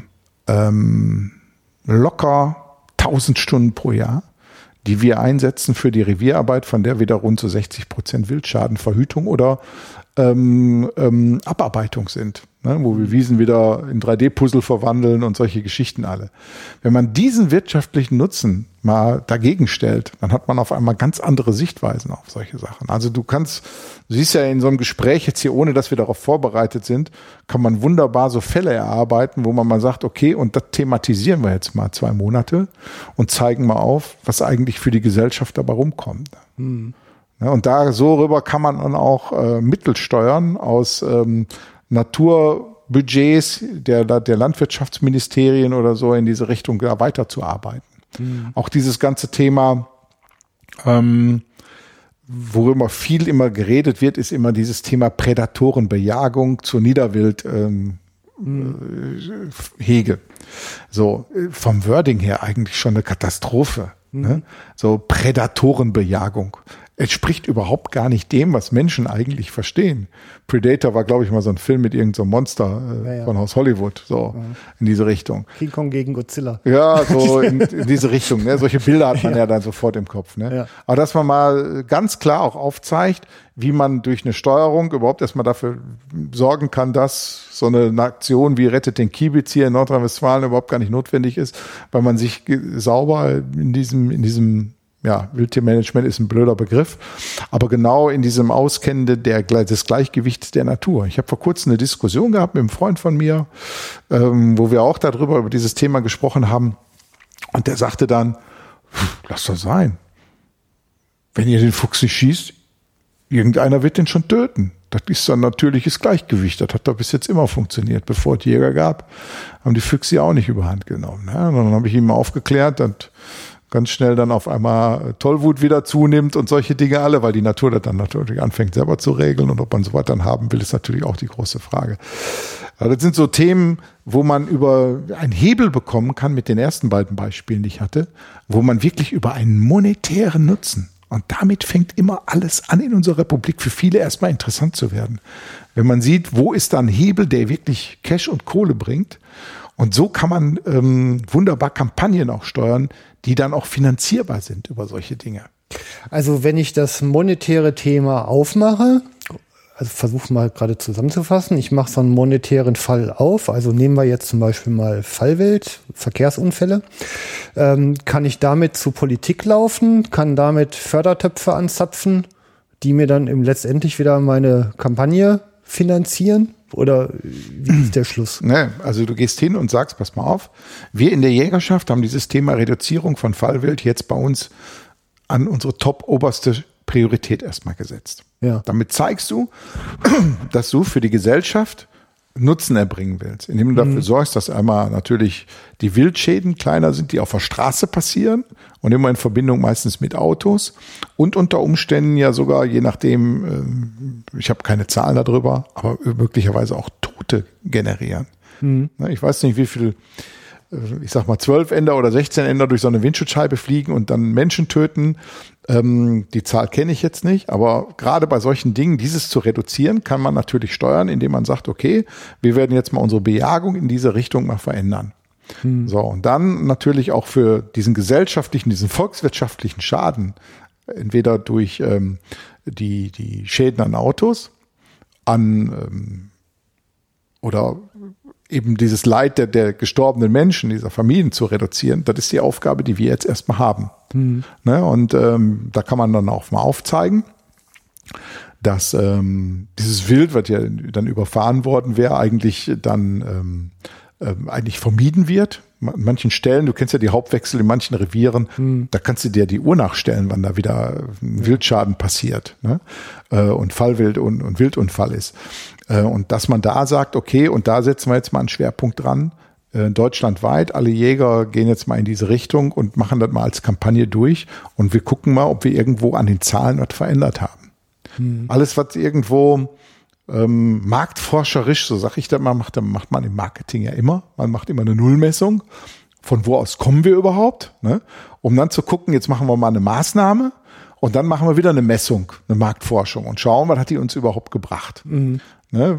locker 1000 Stunden pro Jahr, die wir einsetzen für die Revierarbeit, von der wieder rund zu 60% Wildschadenverhütung oder Abarbeitung sind, ne, wo wir Wiesen wieder in 3D-Puzzle verwandeln und solche Geschichten alle. Wenn man diesen wirtschaftlichen Nutzen mal dagegen stellt, dann hat man auf einmal ganz andere Sichtweisen auf solche Sachen. Also du siehst ja in so einem Gespräch jetzt hier, ohne dass wir darauf vorbereitet sind, kann man wunderbar so Fälle erarbeiten, wo man mal sagt, okay, und das thematisieren wir jetzt mal 2 Monate und zeigen mal auf, was eigentlich für die Gesellschaft dabei rumkommt. Ja, und so rüber kann man dann auch Mittel steuern aus Naturbudgets der Landwirtschaftsministerien oder so in diese Richtung da weiterzuarbeiten. Auch dieses ganze Thema, worüber viel immer geredet wird, ist immer dieses Thema Prädatorenbejagung zur Niederwildhege. So vom Wording her eigentlich schon eine Katastrophe. Ne? So Prädatorenbejagung. Es spricht überhaupt gar nicht dem, was Menschen eigentlich verstehen. Predator war, glaube ich, mal so ein Film mit irgendeinem so Monster von Haus Hollywood, so in diese Richtung. King Kong gegen Godzilla. Ja, so in diese Richtung. Ne? Solche Bilder hat man ja dann sofort im Kopf. Ne? Ja. Aber dass man mal ganz klar auch aufzeigt, wie man durch eine Steuerung überhaupt erstmal dafür sorgen kann, dass so eine Aktion wie Rettet den Kiebitz hier in Nordrhein-Westfalen überhaupt gar nicht notwendig ist, weil man sich sauber in diesem Wildtiermanagement ist ein blöder Begriff, aber genau in diesem Auskennen des Gleichgewichts der Natur. Ich habe vor kurzem eine Diskussion gehabt mit einem Freund von mir, wo wir auch über dieses Thema gesprochen haben, und der sagte dann, lass das sein. Wenn ihr den Fuchs nicht schießt, irgendeiner wird den schon töten. Das ist ein natürliches Gleichgewicht. Das hat da bis jetzt immer funktioniert. Bevor es Jäger gab, haben die Füchse ja auch nicht überhand genommen. Ja, und dann habe ich ihm aufgeklärt, dass ganz schnell dann auf einmal Tollwut wieder zunimmt und solche Dinge alle, weil die Natur das dann natürlich anfängt selber zu regeln, und ob man sowas dann haben will, ist natürlich auch die große Frage. Aber das sind so Themen, wo man über einen Hebel bekommen kann mit den ersten beiden Beispielen, die ich hatte, wo man wirklich über einen monetären Nutzen, und damit fängt immer alles an in unserer Republik für viele erstmal interessant zu werden. Wenn man sieht, wo ist da ein Hebel, der wirklich Cash und Kohle bringt, und so kann man wunderbar Kampagnen auch steuern, die dann auch finanzierbar sind über solche Dinge. Also wenn ich das monetäre Thema aufmache, also versuche mal gerade zusammenzufassen, ich mache so einen monetären Fall auf, also nehmen wir jetzt zum Beispiel mal Fallwild, Verkehrsunfälle, kann ich damit zur Politik laufen, kann damit Fördertöpfe anzapfen, die mir dann letztendlich wieder meine Kampagne finanzieren? Oder wie ist der Schluss? Ne, also du gehst hin und sagst, pass mal auf, wir in der Jägerschaft haben dieses Thema Reduzierung von Fallwild jetzt bei uns an unsere oberste Priorität erstmal gesetzt. Ja. Damit zeigst du, dass du für die Gesellschaft Nutzen erbringen willst, indem du dafür sorgst, dass einmal natürlich die Wildschäden kleiner sind, die auf der Straße passieren und immer in Verbindung meistens mit Autos und unter Umständen ja sogar, je nachdem, ich habe keine Zahlen darüber, aber möglicherweise auch Tote generieren. Ich weiß nicht, wie viel, ich sag mal 12 Ender oder 16 Ender durch so eine Windschutzscheibe fliegen und dann Menschen töten. Die Zahl kenne ich jetzt nicht, aber gerade bei solchen Dingen, dieses zu reduzieren, kann man natürlich steuern, indem man sagt, okay, wir werden jetzt mal unsere Bejagung in diese Richtung mal verändern. So, und dann natürlich auch für diesen volkswirtschaftlichen Schaden, entweder durch die Schäden an Autos, oder eben dieses Leid der gestorbenen Menschen, dieser Familien zu reduzieren, das ist die Aufgabe, die wir jetzt erstmal haben. Ne? Und da kann man dann auch mal aufzeigen, dass dieses Wild, was ja dann überfahren worden wäre, eigentlich dann eigentlich vermieden wird. An manchen Stellen, du kennst ja die Hauptwechsel in manchen Revieren, da kannst du dir die Uhr nachstellen, wann da wieder ein Wildschaden passiert, ne? Und Fallwild und Wildunfall ist. Und dass man da sagt, okay, und da setzen wir jetzt mal einen Schwerpunkt dran, deutschlandweit. Alle Jäger gehen jetzt mal in diese Richtung und machen das mal als Kampagne durch. Und wir gucken mal, ob wir irgendwo an den Zahlen was verändert haben. Alles, was irgendwo marktforscherisch, so sag ich das mal, macht man im Marketing ja immer. Man macht immer eine Nullmessung. Von wo aus kommen wir überhaupt? Ne? Um dann zu gucken, jetzt machen wir mal eine Maßnahme und dann machen wir wieder eine Messung, eine Marktforschung und schauen, was hat die uns überhaupt gebracht. Ne?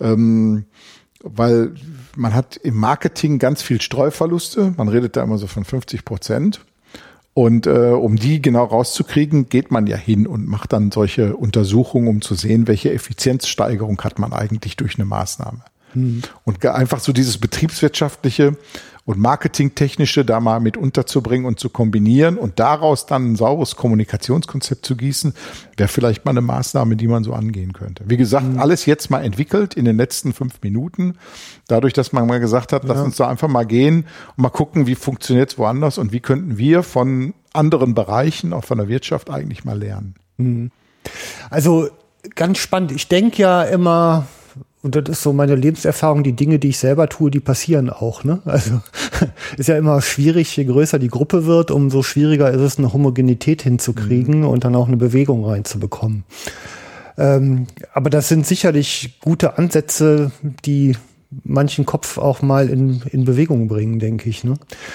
Weil man hat im Marketing ganz viel Streuverluste. Man redet da immer so von 50%. Und um die genau rauszukriegen, geht man ja hin und macht dann solche Untersuchungen, um zu sehen, welche Effizienzsteigerung hat man eigentlich durch eine Maßnahme. Und einfach so dieses betriebswirtschaftliche und marketingtechnische da mal mit unterzubringen und zu kombinieren und daraus dann ein sauberes Kommunikationskonzept zu gießen, wäre vielleicht mal eine Maßnahme, die man so angehen könnte. Wie gesagt, alles jetzt mal entwickelt in den letzten 5 Minuten. Dadurch, dass man mal gesagt hat, lass uns da einfach mal gehen und mal gucken, wie funktioniert es woanders und wie könnten wir von anderen Bereichen, auch von der Wirtschaft eigentlich mal lernen. Also ganz spannend. Ich denke ja immer, und das ist so meine Lebenserfahrung, die Dinge, die ich selber tue, die passieren auch. Ne? Also ist ja immer schwierig, je größer die Gruppe wird, umso schwieriger ist es, eine Homogenität hinzukriegen und dann auch eine Bewegung reinzubekommen. Aber das sind sicherlich gute Ansätze, die manchen Kopf auch mal in Bewegung bringen, denke ich. Ne?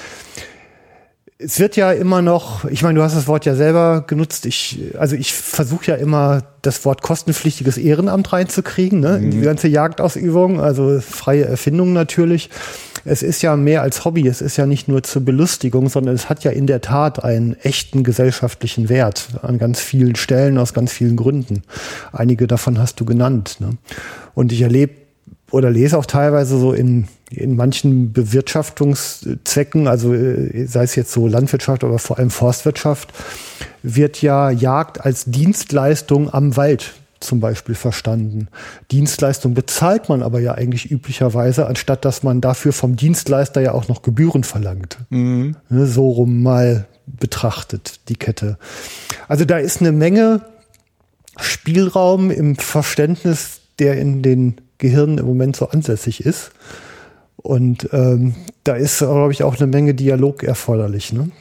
Es wird ja immer noch, ich meine, du hast das Wort ja selber genutzt, ich versuche ja immer, das Wort kostenpflichtiges Ehrenamt reinzukriegen, ne, in die ganze Jagdausübung, also freie Erfindung natürlich. Es ist ja mehr als Hobby, es ist ja nicht nur zur Belustigung, sondern es hat ja in der Tat einen echten gesellschaftlichen Wert an ganz vielen Stellen, aus ganz vielen Gründen. Einige davon hast du genannt. Ne? Und ich erlebe oder lese auch teilweise so in manchen Bewirtschaftungszwecken, also sei es jetzt so Landwirtschaft oder vor allem Forstwirtschaft, wird ja Jagd als Dienstleistung am Wald zum Beispiel verstanden. Dienstleistung bezahlt man aber ja eigentlich üblicherweise, anstatt dass man dafür vom Dienstleister ja auch noch Gebühren verlangt. So rum mal betrachtet, die Kette. Also da ist eine Menge Spielraum im Verständnis, der in den Gehirnen im Moment so ansässig ist. Und da ist, glaube ich, auch eine Menge Dialog erforderlich. Ne?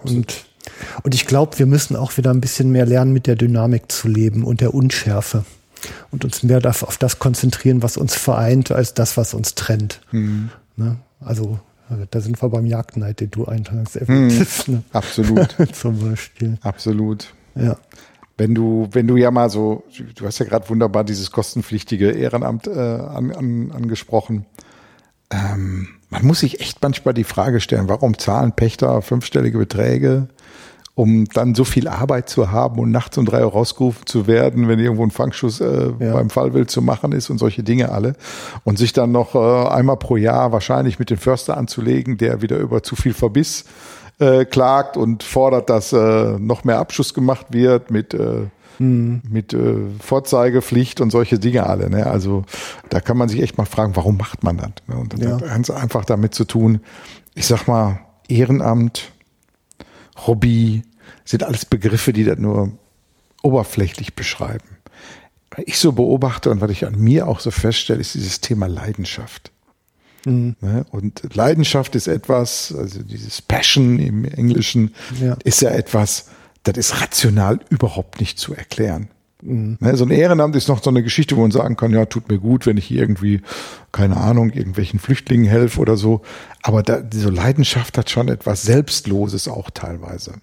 Und ich glaube, wir müssen auch wieder ein bisschen mehr lernen, mit der Dynamik zu leben und der Unschärfe. Und uns mehr auf das konzentrieren, was uns vereint, als das, was uns trennt. Ne? Also da sind wir beim Jagdneid, den du eingangs erwähnt hast. Ne? Absolut. Zum Beispiel. Absolut. Ja. Wenn du ja mal so, du hast ja gerade wunderbar dieses kostenpflichtige Ehrenamt angesprochen. Man muss sich echt manchmal die Frage stellen, warum zahlen Pächter 5-stellige Beträge, um dann so viel Arbeit zu haben und nachts um 3 Uhr rausgerufen zu werden, wenn irgendwo ein Fangschuss beim Fallwild zu machen ist und solche Dinge alle. Und sich dann noch einmal pro Jahr wahrscheinlich mit dem Förster anzulegen, der wieder über zu viel Verbiss klagt und fordert, dass noch mehr Abschuss gemacht wird mit Vorzeigepflicht und solche Dinge alle. Ne? Also da kann man sich echt mal fragen, warum macht man das? Ne? Und das hat ganz einfach damit zu tun, ich sag mal, Ehrenamt, Hobby, sind alles Begriffe, die das nur oberflächlich beschreiben. Was ich so beobachte und was ich an mir auch so feststelle, ist dieses Thema Leidenschaft. Ne? Und Leidenschaft ist etwas, also dieses Passion im Englischen, ist ja etwas, das ist rational überhaupt nicht zu erklären. Ne? So ein Ehrenamt ist noch so eine Geschichte, wo man sagen kann, ja, tut mir gut, wenn ich hier irgendwie, keine Ahnung, irgendwelchen Flüchtlingen helfe oder so. Aber diese Leidenschaft hat schon etwas Selbstloses auch teilweise.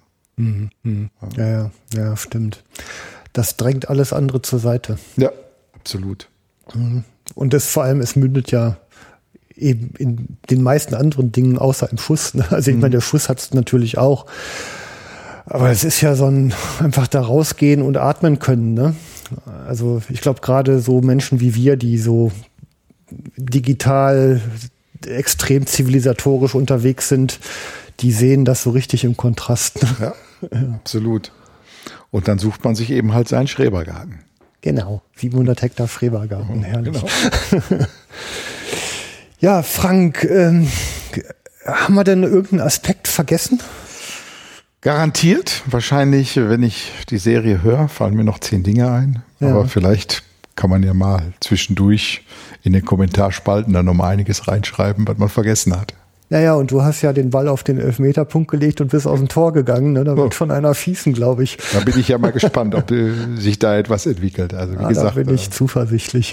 Ja, stimmt. Das drängt alles andere zur Seite. Ja, absolut. Und das vor allem, es mündet ja eben in den meisten anderen Dingen außer im Schuss. Ne? Also ich meine, der Schuss hat es natürlich auch. Aber es ist ja so ein einfach da rausgehen und atmen können. Ne? Also ich glaube gerade so Menschen wie wir, die so digital extrem zivilisatorisch unterwegs sind, die sehen das so richtig im Kontrast. Ne? Ja, absolut. Und dann sucht man sich eben halt seinen Schrebergarten. Genau, 700 Hektar Schrebergarten, herrlich. Genau. Ja, Frank, haben wir denn irgendeinen Aspekt vergessen? Garantiert. Wahrscheinlich, wenn ich die Serie höre, fallen mir noch 10 Dinge ein. Ja. Aber vielleicht kann man ja mal zwischendurch in den Kommentarspalten dann noch mal einiges reinschreiben, was man vergessen hat. Naja, und du hast ja den Ball auf den Elfmeterpunkt gelegt und bist aus dem Tor gegangen. Ne? Da wird von einer schießen, glaube ich. Da bin ich ja mal gespannt, ob sich da etwas entwickelt. Also wie gesagt, da bin ich zuversichtlich.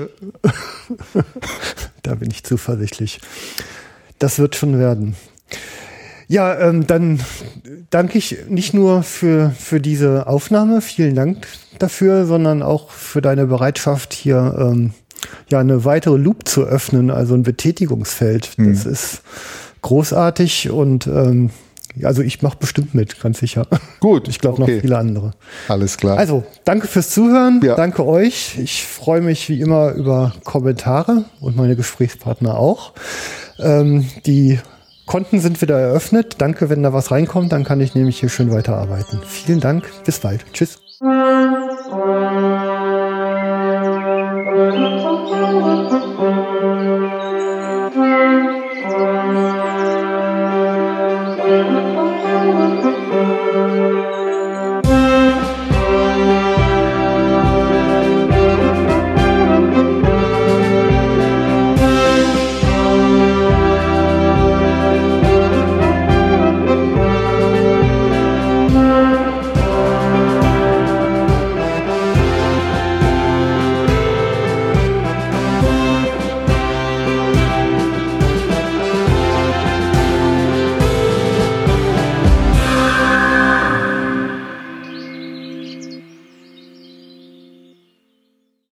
Da bin ich zuversichtlich. Das wird schon werden. Ja, dann danke ich nicht nur für diese Aufnahme, vielen Dank dafür, sondern auch für deine Bereitschaft, hier eine weitere Loop zu öffnen, also ein Betätigungsfeld. Das ist großartig und also ich mache bestimmt mit, ganz sicher. Gut. Ich glaube noch viele andere. Alles klar. Also, danke fürs Zuhören. Ja. Danke euch. Ich freue mich wie immer über Kommentare und meine Gesprächspartner auch. Die Konten sind wieder eröffnet. Danke, wenn da was reinkommt, dann kann ich nämlich hier schön weiterarbeiten. Vielen Dank. Bis bald. Tschüss.